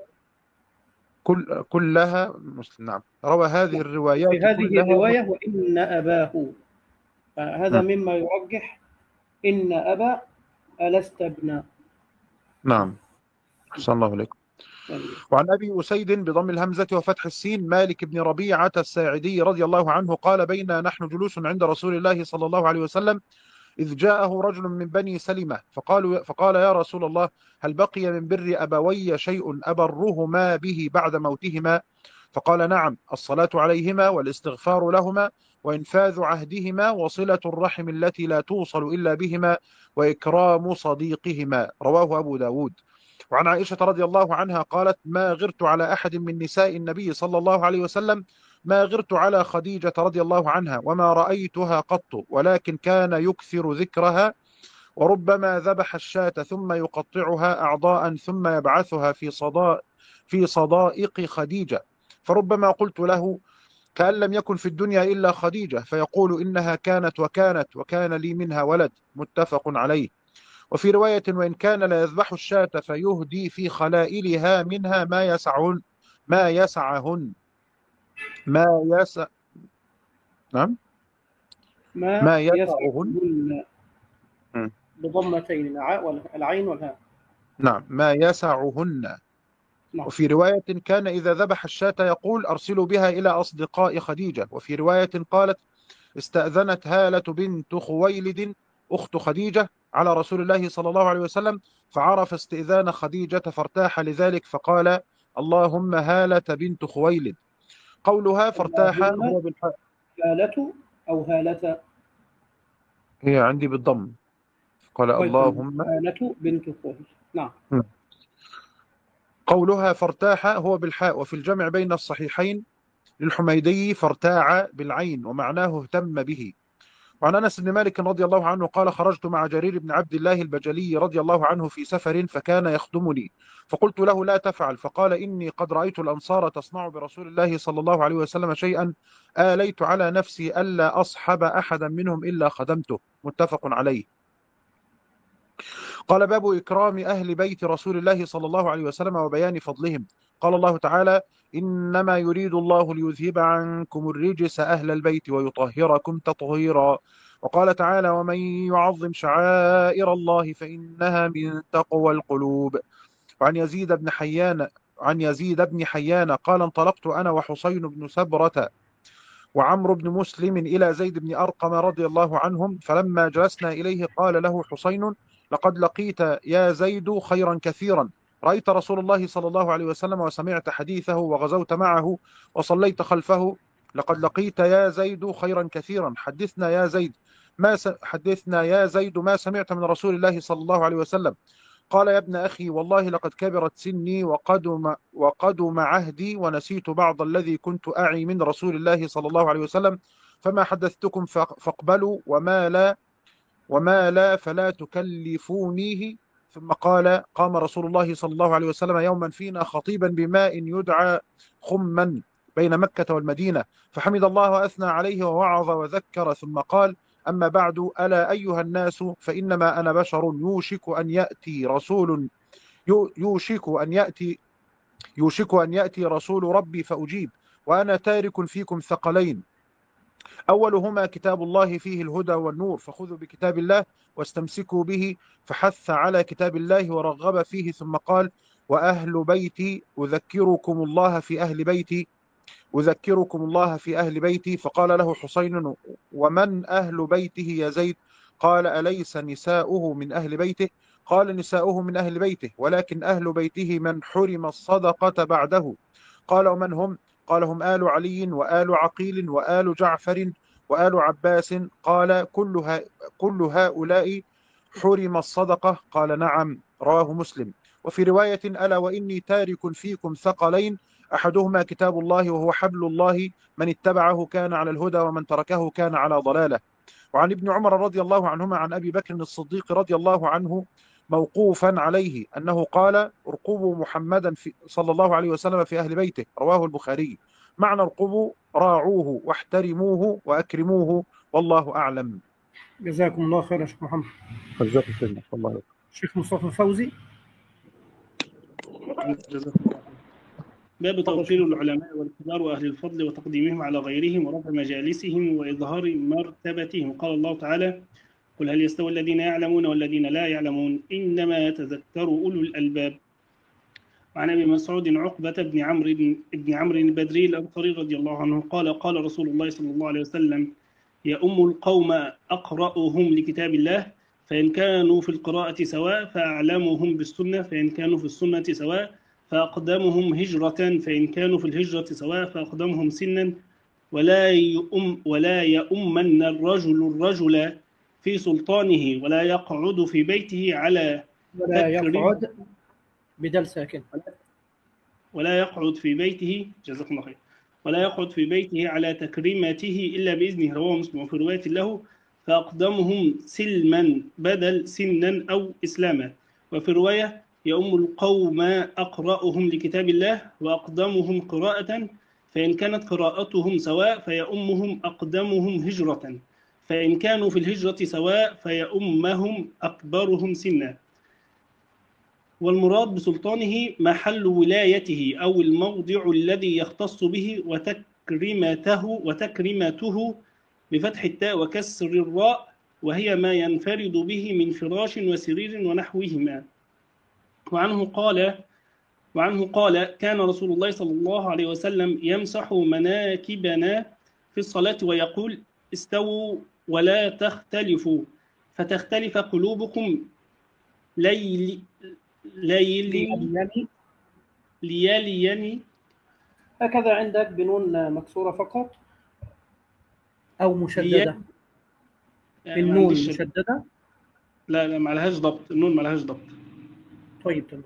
كل كلها مسلم. نعم، روى هذه الروايات في هذه كلها الرواية مسلم. وإن أباه، هذا مما يرجح إن أبا ألست ابنا. نعم، أحسن الله عليكم. وعن أبي أسيد بضم الهمزة وفتح السين مالك بن ربيعة الساعدي رضي الله عنه قال بينا نحن جلوس عند رسول الله صلى الله عليه وسلم إذ جاءه رجل من بني سلمة فقالوا فقال يا رسول الله هل بقي من بر أبوي شيء أبرهما به بعد موتهما؟ فقال نعم، الصلاة عليهما والاستغفار لهما وإنفاذ عهدهما وصلة الرحم التي لا توصل إلا بهما وإكرام صديقهما. رواه أبو داود. وعن عائشة رضي الله عنها قالت ما غرت على أحد من نساء النبي صلى الله عليه وسلم ما غرت على خديجة رضي الله عنها وما رأيتها قط، ولكن كان يكثر ذكرها وربما ذبح الشاة ثم يقطعها أعضاء ثم يبعثها في صداء في صدائق خديجة، فربما قلت له كأن لم يكن في الدنيا إلا خديجة، فيقول إنها كانت وكانت وكان لي منها ولد. متفق عليه. وفي رواية وإن كان لا يذبح الشاة فيهدي في خلائلها منها ما يسعهن ما يسعهن ما يسع نعم ما ما يسعهن يسعهن بضمتين العين والهاء. نعم، ما يسعهن. نعم. وفي رواية كان إذا ذبح الشاة يقول أرسلوا بها إلى أصدقاء خديجة. وفي رواية قالت استأذنت هالة بنت خويلد أخت خديجة على رسول الله صلى الله عليه وسلم فعرف استئذان خديجة فارتاح لذلك فقال اللهم هالة بنت خويلد. قولها فارتاح هو بالحاء. هالة أو هالة؟ هي عندي بالضم. قال اللهم هالة بنت خويلد. نعم. قولها فارتاح هو بالحاء، وفي الجمع بين الصحيحين للحميدي فارتاع بالعين ومعناه اهتم به. وعن أنس بن مالك رضي الله عنه قال خرجت مع جرير بن عبد الله البجلي رضي الله عنه في سفر فكان يخدمني فقلت له لا تفعل، فقال إني قد رأيت الأنصار تصنع برسول الله صلى الله عليه وسلم شيئا آليت على نفسي ألا أصحب أحدا منهم إلا خدمته. متفق عليه. قال باب إكرام أهل بيت رسول الله صلى الله عليه وسلم وبيان فضلهم. قال الله تعالى إنما يريد الله ليذهب عنكم الرجس أهل البيت ويطهركم تطهيرا. وقال تعالى ومن يعظم شعائر الله فإنها من تقوى القلوب. وعن يزيد بن حيان عن يزيد بن حيان قال انطلقت أنا وحسين بن سبرة وعمرو بن مسلم إلى زيد بن أرقم رضي الله عنهم فلما جلسنا إليه قال له حسين لقد لقيت يا زيد خيرا كثيرا، رأيت رسول الله صلى الله عليه وسلم وسمعت حديثه وغزوت معه وصليت خلفه. لقد لقيت يا زيد خيرا كثيرا، حدثنا يا زيد ما س... حدثنا يا زيد ما سمعت من رسول الله صلى الله عليه وسلم. قال يا ابن أخي والله لقد كبرت سني وقدم, وقدم عهدي ونسيت بعض الذي كنت أعي من رسول الله صلى الله عليه وسلم، فما حدثتكم فاقبلوا، وما لا وما لا فلا تكلفونيه. ثم قال قام رسول الله صلى الله عليه وسلم يوما فينا خطيبا بماء يدعى خما بين مكة والمدينة، فحمد الله وأثنى عليه ووعظ وذكر، ثم قال أما بعد، ألا أيها الناس، فإنما أنا بشر يوشك أن يأتي رسول يوشك أن يأتي يوشك أن يأتي رسول ربي فأجيب، وأنا تارك فيكم ثقلين، أولهما كتاب الله فيه الهدى والنور، فخذوا بكتاب الله واستمسكوا به، فحث على كتاب الله ورغب فيه، ثم قال وأهل بيتي أذكركم الله في أهل بيتي أذكركم الله في أهل بيتي. فقال له حسين ومن أهل بيته يا زيد؟ قال أليس نساؤه من أهل بيته؟ قال نساؤه من أهل بيته، ولكن أهل بيته من حرم الصدقة بعده. قال ومن هم؟ قال هم آل علي وآل عقيل وآل جعفر وآل عباس. قال كل, كل هؤلاء حرم الصدقة؟ قال نعم. رواه مسلم. وفي رواية ألا وإني تارك فيكم ثقلين، أحدهما كتاب الله وهو حبل الله، من اتبعه كان على الهدى ومن تركه كان على ضلالة. وعن ابن عمر رضي الله عنهما عن أبي بكر الصديق رضي الله عنه موقوفا عليه أنه قال ارقبوا محمدا في صلى الله عليه وسلم في أهل بيته، رواه البخاري. معنى ارقبوا راعوه واحترموه وأكرموه، والله أعلم. جزاكم الله خير يا شيخ محمد. جزاكم الله خير. شيخ مصطفى فوزي. باب توقير العلماء والكبار وأهل الفضل وتقديمهم على غيرهم ورفع مجالسهم وإظهار مرتبتهم. قال الله تعالى قل هل يستوي الذين يعلمون والذين لا يعلمون إنما يتذكر أولو الألباب. وعن أبي مسعود عقبة بن عمرو بن عمرو البدري الأنصاري رضي الله عنه قال قال رسول الله صلى الله عليه وسلم يؤم القوم أقرأهم لكتاب الله، فإن كانوا في القراءة سواء فأعلمهم بالسنة، فإن كانوا في السنة سواء فأقدمهم هجرة، فإن كانوا في الهجرة سواء فأقدمهم سنا، ولا يؤم ولا يؤمن الرجل الرجل في سلطانه، ولا يقعد في بيته على ولا يقعد بدل ساكن ولا يقعد في بيته جزاكم الله خير ولا يقعد في بيته على تكريمته إلا بإذنه. رواه مسلم. وفي رواية له فأقدمهم سلما بدل سنا أو إسلاما. وفي رواية يؤم القوم أقرأهم لكتاب الله وأقدمهم قراءة، فإن كانت قراءتهم سواء فيؤمهم أقدمهم هجرة، فإن كانوا في الهجرة سواء فيؤمهم أكبرهم سنا. والمراد بسلطانه محل ولايته أو الموضع الذي يختص به، وتكريمته وتكريمته بفتح التاء وكسر الراء، وهي ما ينفرد به من فراش وسرير ونحوهما. وعنه قال وعنه قال كان رسول الله صلى الله عليه وسلم يمسح مناكبنا في الصلاة ويقول استووا ولا تختلفوا فتختلف قلوبكم ليل ليلي لياليني. هكذا عندك بنون مكسورة فقط أو مشددة؟ النون مشددة؟ لا لا ما لهاش ضبط، النون ما لهاش ضبط. طيب تمام.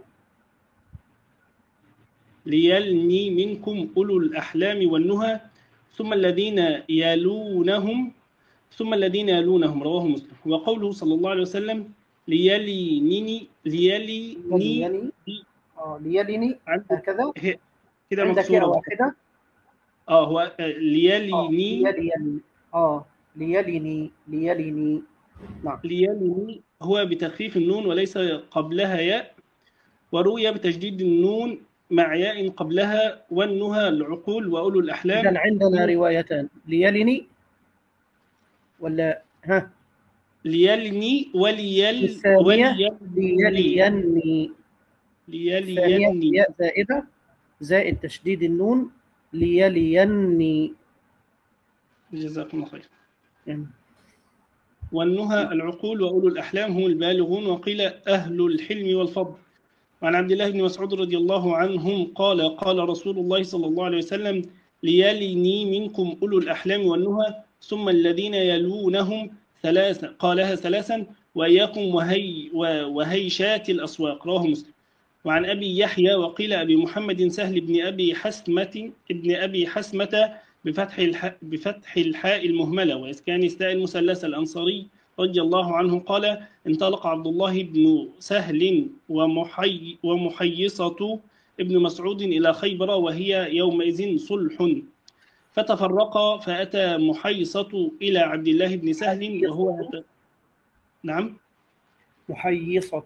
ليلني منكم أولو الأحلام والنهى ثم الذين يلونهم ثم الذين يلونهم. رواه مسلم. وقوله صلى الله عليه وسلم ليليني ليليني ليليني اه ليليني هكذا كده مكسورة واحدة. اه هو ليليني ليليني اه ليليني ليليني نعم. ليليني هو بتخفيف النون وليس قبلها ياء، وروي بتجديد النون مع ياء قبلها، والنهى العقول وأولو الأحلام. إذن عندنا روايتان، ليلني ولا ها ليلني وليل الثانية ليليني ليليني ياء زائدة زائد تشديد النون ليليني. جزاكم الله خير. يعني. والنهى العقول وأولو الأحلام هم البالغون، وقيل أهل الحلم والفضل. وعن عبد الله بن مسعود رضي الله عنهم قال قال رسول الله صلى الله عليه وسلم ليلني منكم أولو الأحلام والنهى ثم الذين يلونهم ثلاثا. قالها ثلاثا وإياكم وهي وهيشات الأسواق. رواه مسلم. وعن أبي يحيى وقيل أبي محمد سهل بن أبي حسمة ابن أبي حسمة بفتح الحاء بفتح الحاء المهملة وإسكان الساء المثلثة الأنصاري رضي الله عنه قال: انطلق عبد الله بن سهل ومحي ومحيصة ابن مسعود إلى خيبر وهي يومئذ صلح، فتفرقا، فأتى محيصة إلى عبد الله بن سهل وهو يت... نعم محيصة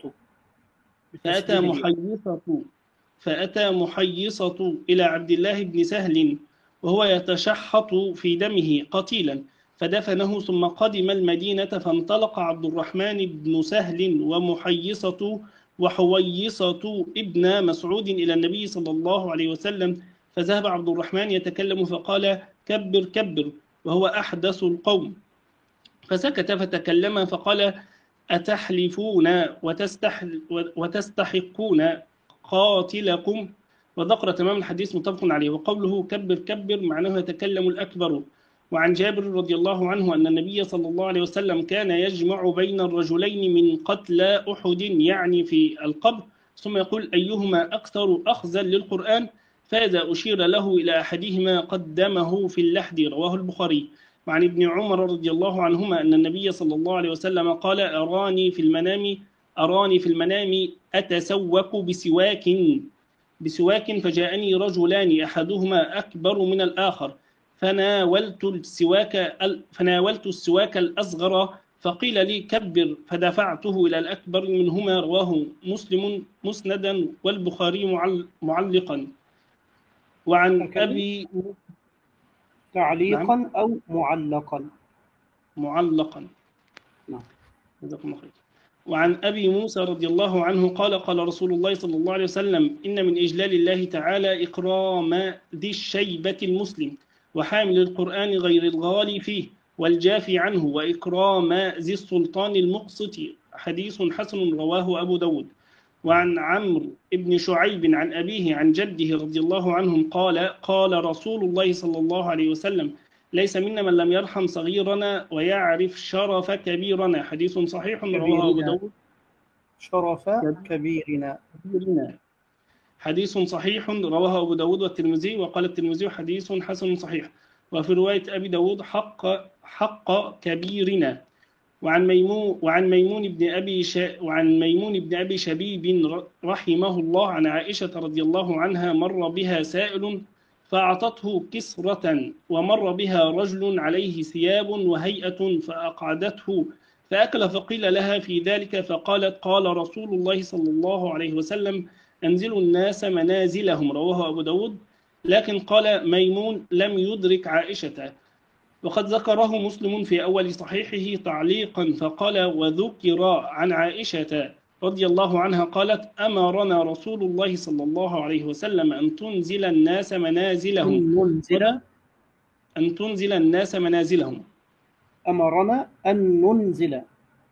فأتى محيصة فأتى محيصة إلى عبد الله بن سهل وهو يتشحط في دمه قتيلا، فدفنه ثم قدم المدينة، فانطلق عبد الرحمن بن سهل ومحيصة وحويصة ابن مسعود إلى النبي صلى الله عليه وسلم، فذهب عبد الرحمن يتكلم فقال: كبر كبر، وهو أحدث القوم، فسكت فتكلم فقال: أتحلفون وتستحل وتستحقون قاتلكم؟ وذكر تمام الحديث متفق عليه. وقوله كبر كبر معناه يتكلم الأكبر. وعن جابر رضي الله عنه أن النبي صلى الله عليه وسلم كان يجمع بين الرجلين من قتلى أحد يعني في القبر، ثم يقول: أيهما أكثر أخذا للقرآن؟ فإذا أشير له إلى أحدهما قدمه في اللحد. رواه البخاري. وعن ابن عمر رضي الله عنهما أن النبي صلى الله عليه وسلم قال: أراني في المنام أراني في المنام أتسوك بسواك بسواك فجاءني رجلان أحدهما أكبر من الآخر، فناولت السواك فناولت السواك الأصغر، فقيل لي: كبر، فدفعته إلى الأكبر منهما. رواه مسلم مسندا والبخاري معلقا. وعن أبي تعليقا نعم. أو معلقا معلقا نعم. جزاكم الله خير. وعن أبي موسى رضي الله عنه قال: قال رسول الله صلى الله عليه وسلم: إن من إجلال الله تعالى إكرام ذي الشيبة المسلم وحامل القرآن غير الغالي فيه والجافي عنه، وإكرام ذي السلطان المقسط. حديث حسن رواه أبو داود. وعن عمرو بن شعيب عن أبيه عن جده رضي الله عنهم قال: قال رسول الله صلى الله عليه وسلم: ليس منا من لم يرحم صغيرنا ويعرف شرف كبيرنا. حديث صحيح رواه أبو داود. شرف كبيرنا حديث صحيح رواه أبو داود والترمذي، وقال الترمذي: حديث حسن صحيح. وفي رواية أبي داود: حق حق كبيرنا. وعن ميمون وعن ميمون بن أبي ش... وعن ميمون بن أبي شبيب رحمه الله عن عائشة رضي الله عنها: مر بها سائل فأعطته كسرة، ومر بها رجل عليه ثياب وهيئة فأقعدته فأكل، فقيل لها في ذلك فقالت: قال رسول الله صلى الله عليه وسلم: أنزلوا الناس منازلهم. رواه أبو داود. لكن قال ميمون: لم يدرك عائشة. وقد ذكره مسلم في أول صحيحه تعليقا فقال: وذكر عن عائشة رضي الله عنها قالت: أمرنا رسول الله صلى الله عليه وسلم أن تنزل الناس منازلهم ننزل أن تنزل الناس منازلهم أمرنا أن ننزل.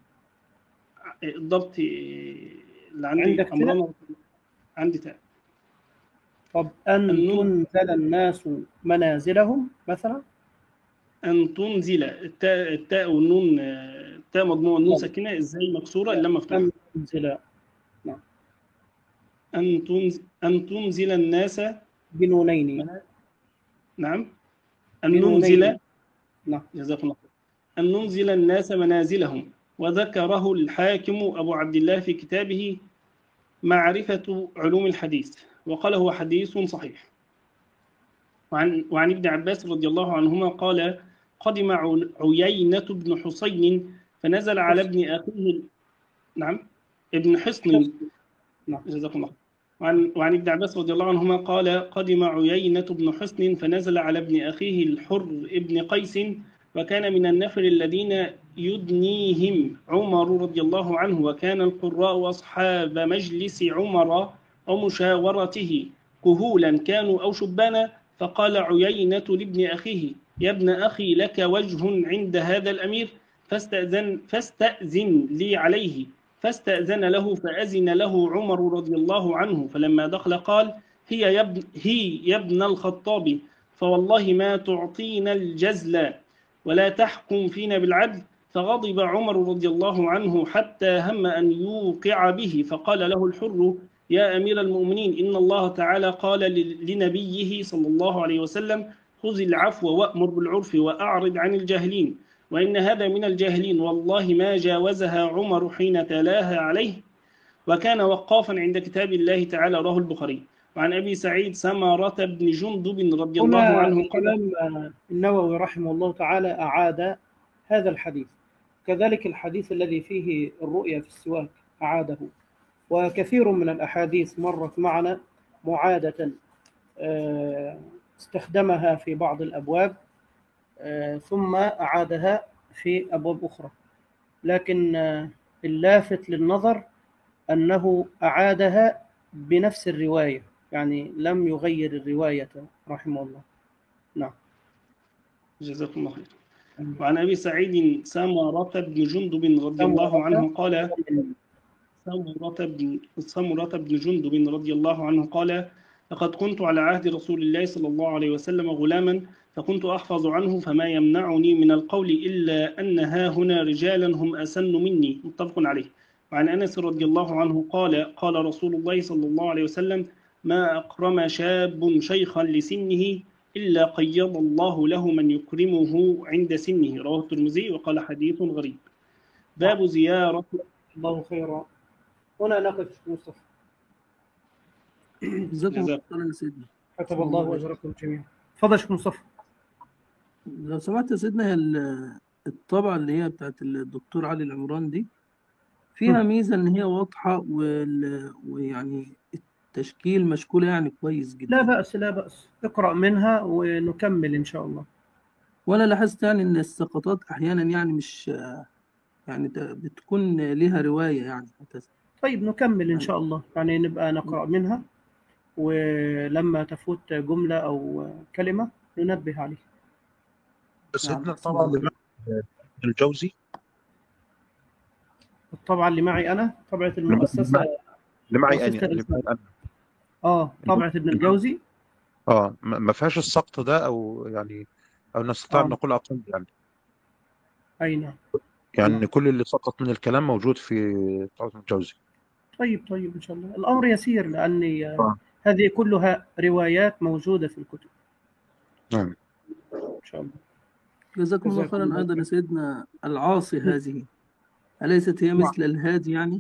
الضبط اللي عندي عندك أمرنا عندي تاء. طب أن تنزل الناس منازلهم مثلا. أن تنزل التاء التاء والنون التاء مضمومة النون ساكنة إزاي مكسورة إلا مفتوحة. أن تنزل نعم. أن تنزل أن تنزل الناس بنونين نعم. أن ننزل نعم. جزاكم الله خير. أن ننزل الناس منازلهم. وذكره الحاكم أبو عبد الله في كتابه معرفة علوم الحديث وقال: هو حديث صحيح. وعن وعن ابن عباس رضي الله عنهما قال: قدم عيينة بن حسين فنزل على ابن أخيه نعم ابن حصن نعم. جزاكم الله. وعن وعن ابن عباس رضي الله عنهما قال: قدم عيينة بن حصن فنزل على ابن أخيه الحر ابن قيس، وكان من النفر الذين يدنيهم عمر رضي الله عنه، وكان القراء أصحاب مجلس عمر أو مشاورته كهولا كانوا أو شبانا. فقال عيينة لابن أخيه: يا ابن أخي، لك وجه عند هذا الأمير، فاستأذن, فاستأذن لي عليه. فاستأذن له فأذن له عمر رضي الله عنه، فلما دخل قال: هي يا ابن, هي يا ابن الخطاب، فوالله ما تعطينا الجزل ولا تحكم فينا بالعدل، فغضب عمر رضي الله عنه حتى هم أن يوقع به، فقال له الحر: يا أمير المؤمنين، إن الله تعالى قال لنبيه صلى الله عليه وسلم: خذ العفو وأمر بالعرف وأعرض عن الجاهلين، وإن هذا من الجاهلين. والله ما جاوزها عمر حين تلاها عليه، وكان وقافا عند كتاب الله تعالى. رواه البخاري. وعن أبي سعيد سمرة بن جندب رضي الله هنا عنه قال: الإمام النووي رحمه الله تعالى أعاد هذا الحديث، كذلك الحديث الذي فيه الرؤيا في السواك أعاده، وكثير من الأحاديث مرت معنا معادة استخدمها في بعض الأبواب ثم أعادها في أبواب أخرى، لكن اللافت للنظر أنه أعادها بنفس الرواية، يعني لم يغير الرواية رحمه الله. نعم، جزاكم الله خير. وعن أبي سعيد سمرة بن جندب رضي الله عنه قال: سمرة بن سمرة بن جندب رضي الله عنه قال: لقد كنت على عهد رسول الله صلى الله عليه وسلم غلاما، فكنت أحفظ عنه، فما يمنعني من القول إلا أن ها هنا رجالا هم أسن مني. متفق عليه. وعن أنس رضي الله عنه قال: قال رسول الله صلى الله عليه وسلم: ما أكرم شاب شيخا لسنه إلا قيض الله له من يكرمه عند سنه. رواه الترمذي وقال: حديث غريب. باب زيارة. الله خيرا. هنا نقف مصطفى. جزاكم الله خيرا يا سيدنا. كتب الله أجركم جميعا. تفضل شيخ مصطفى. لو سمحت يا سيدنا، هي الطبعة اللي هي بتاعت الدكتور علي العمران دي فيها ميزة إن هي واضحة وال... ويعني التشكيل مشكولة يعني كويس جدا. لا بأس لا بأس، اقرأ منها ونكمل إن شاء الله. وأنا لاحظت يعني إن السقطات أحيانا يعني مش يعني بتكون لها رواية يعني. طيب نكمل إن شاء الله، يعني نبقى نقرأ منها، ولما تفوت جملة أو كلمة ننبه عليه. سيدنا طبعا الجوزي، الطبعة اللي معي أنا طبعة المؤسسة اللي معي أنا اللي معي أنا آه طبعة ابن الجوزي. آه ما فيهاش السقط ده، أو يعني أو نستطيع أن نقول أقل يعني. أي نعم. يعني نعم. كل اللي سقط من الكلام موجود في طبعة الجوزي. طيب طيب إن شاء الله الأمر يسير، لأني آه. هذه كلها روايات موجودة في الكتب. نعم إن شاء الله. جزاكم الله خيرا. أيضا يا سيدنا العاصي هذه أليست هي مثل الهادي يعني؟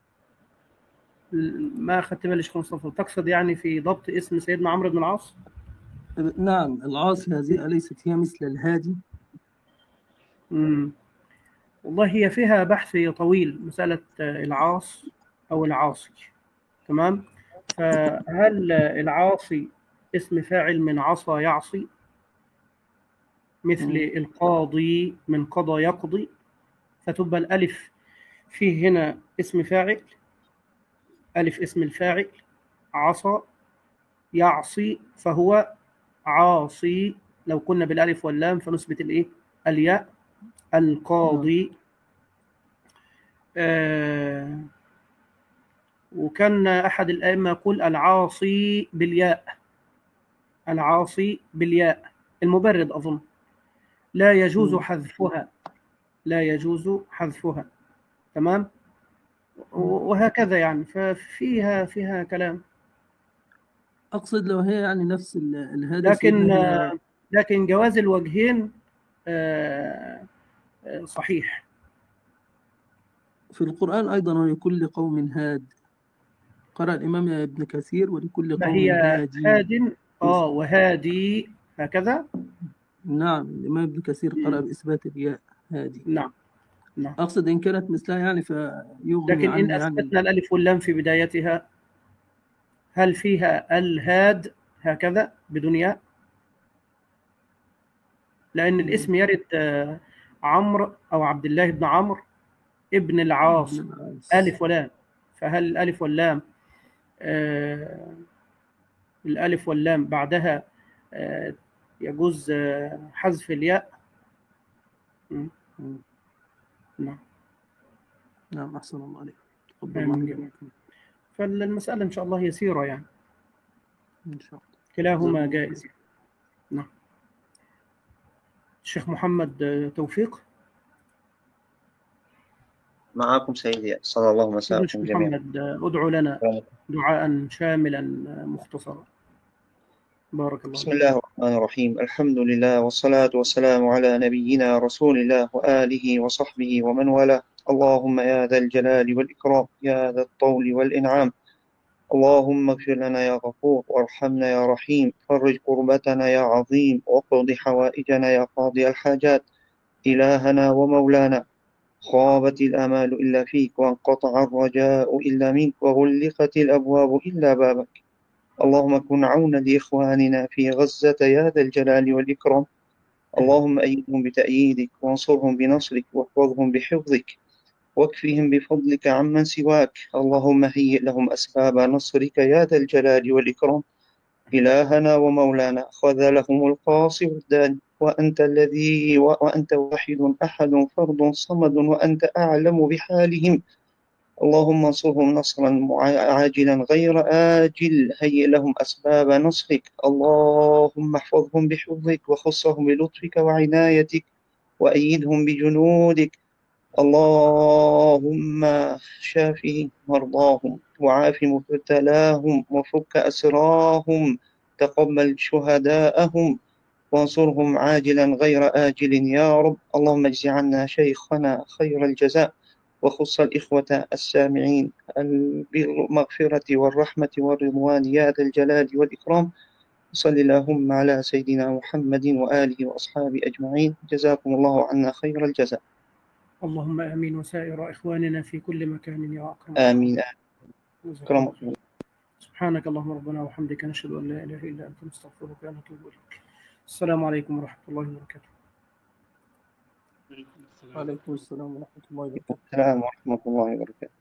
ما أخذت بالي شيخ مصطفى، تقصد يعني في ضبط اسم سيدنا عمرو بن العاص؟ نعم، العاصي هذه أليست هي مثل الهادي؟ امم والله هي فيها بحث طويل، مسألة العاص أو العاصي. تمام. فهل العاصي اسم فاعل من عصى يعصي، مثل م. القاضي من قضى يقضي، فتبقى الألف فيه هنا اسم فاعل، ألف اسم الفاعل، عصى يعصي فهو عاصي. لو كنا بالألف واللام فنثبت الإيه؟ الياء. القاضي. آه وكان أحد الأئمة يقول العاصي بالياء، العاصي بالياء. المبرد أظن لا يجوز حذفها، لا يجوز حذفها. تمام. وهكذا يعني، ففيها فيها كلام. أقصد لو هي يعني نفس الهادي، لكن لكن جواز الوجهين صحيح. في القرآن أيضا ولكل قوم هاد، قرأ الإمام ابن كثير ولكل قوم هي هادي. هاد آه وهادي هكذا. نعم، الإمام ابن كثير قرأ بإثبات الياء هادي. نعم نعم. أقصد إن كانت مثلها يعني فيغني لكن إن يعني أثبتنا الألف واللام في بدايتها، هل فيها الهاد هكذا بدون ياء؟ لأن الاسم يرد عمرو أو عبد الله بن عمرو ابن العاص، ألف ولام. فهل الألف واللام آه الألف واللام بعدها آه يجوز آه حذف الياء؟ نعم نعم. أحسن الله عليك. فالمسألة إن شاء الله يسيرة يعني، إن شاء الله كلاهما جائز. نعم. الشيخ محمد توفيق. معكم سيدي، صلى الله سيدنا مساءكم جميعا. محمد ادعو لنا دعاء شاملا مختصرا. بارك الله بسم فيك. الله الرحمن الرحيم. الحمد لله والصلاة والسلام على نبينا رسول الله وآله وصحبه ومن والاه. اللهم يا ذا الجلال والإكرام، يا ذا الطول والإنعام، اللهم اغفر لنا يا غفور، وارحمنا يا رحيم، فرج كربتنا يا عظيم، واقض حوائجنا يا قاضي الحاجات. إلهنا ومولانا، خابت الآمال إلا فيك، وانقطع الرجاء إلا منك، وغلقت الأبواب إلا بابك. اللهم كن عونا لإخواننا في غزة يا ذا الجلال والإكرام. اللهم أيدهم بتأييدك، وانصرهم بنصرك، واحفظهم بحفظك، واكفهم بفضلك عمن سواك. اللهم هيئ لهم أسباب نصرك يا ذا الجلال والإكرام. إلهنا ومولانا، خذلهم القاصي والداني، وأنت الذي وأنت واحد أحد فرد صمد، وأنت أعلم بحالهم. اللهم انصرهم نصرا عاجلا غير آجل، هيئ لهم أسباب نصرك. اللهم احفظهم بحفظك، وخصهم بلطفك وعنايتك، وأيدهم بجنودك. اللهم شافي مرضاهم، وعاف مبتلاهم، وفك أسراهم، تقبل شهداءهم، وانصرهم عاجلا غير آجل يا رب. اللهم اجز عنا شيخنا خير الجزاء، وخص الإخوة السامعين بالمغفرة والرحمة والرضوان يا ذا الجلال والإكرام. صل اللهم على سيدنا محمد وآله وأصحابه أجمعين. جزاكم الله عنا خير الجزاء. اللهم آمين، وسائر إخواننا في كل مكان يا أكرم. آمين. أكرم. سبحانك اللهم ربنا وبحمدك، نشهد أن لا إله إلا أنت، نستغفرك ونتوب إليك. السلام عليكم ورحمة الله وبركاته. وعليكم السلام ورحمة الله وبركاته. السلام ورحمة الله وبركاته.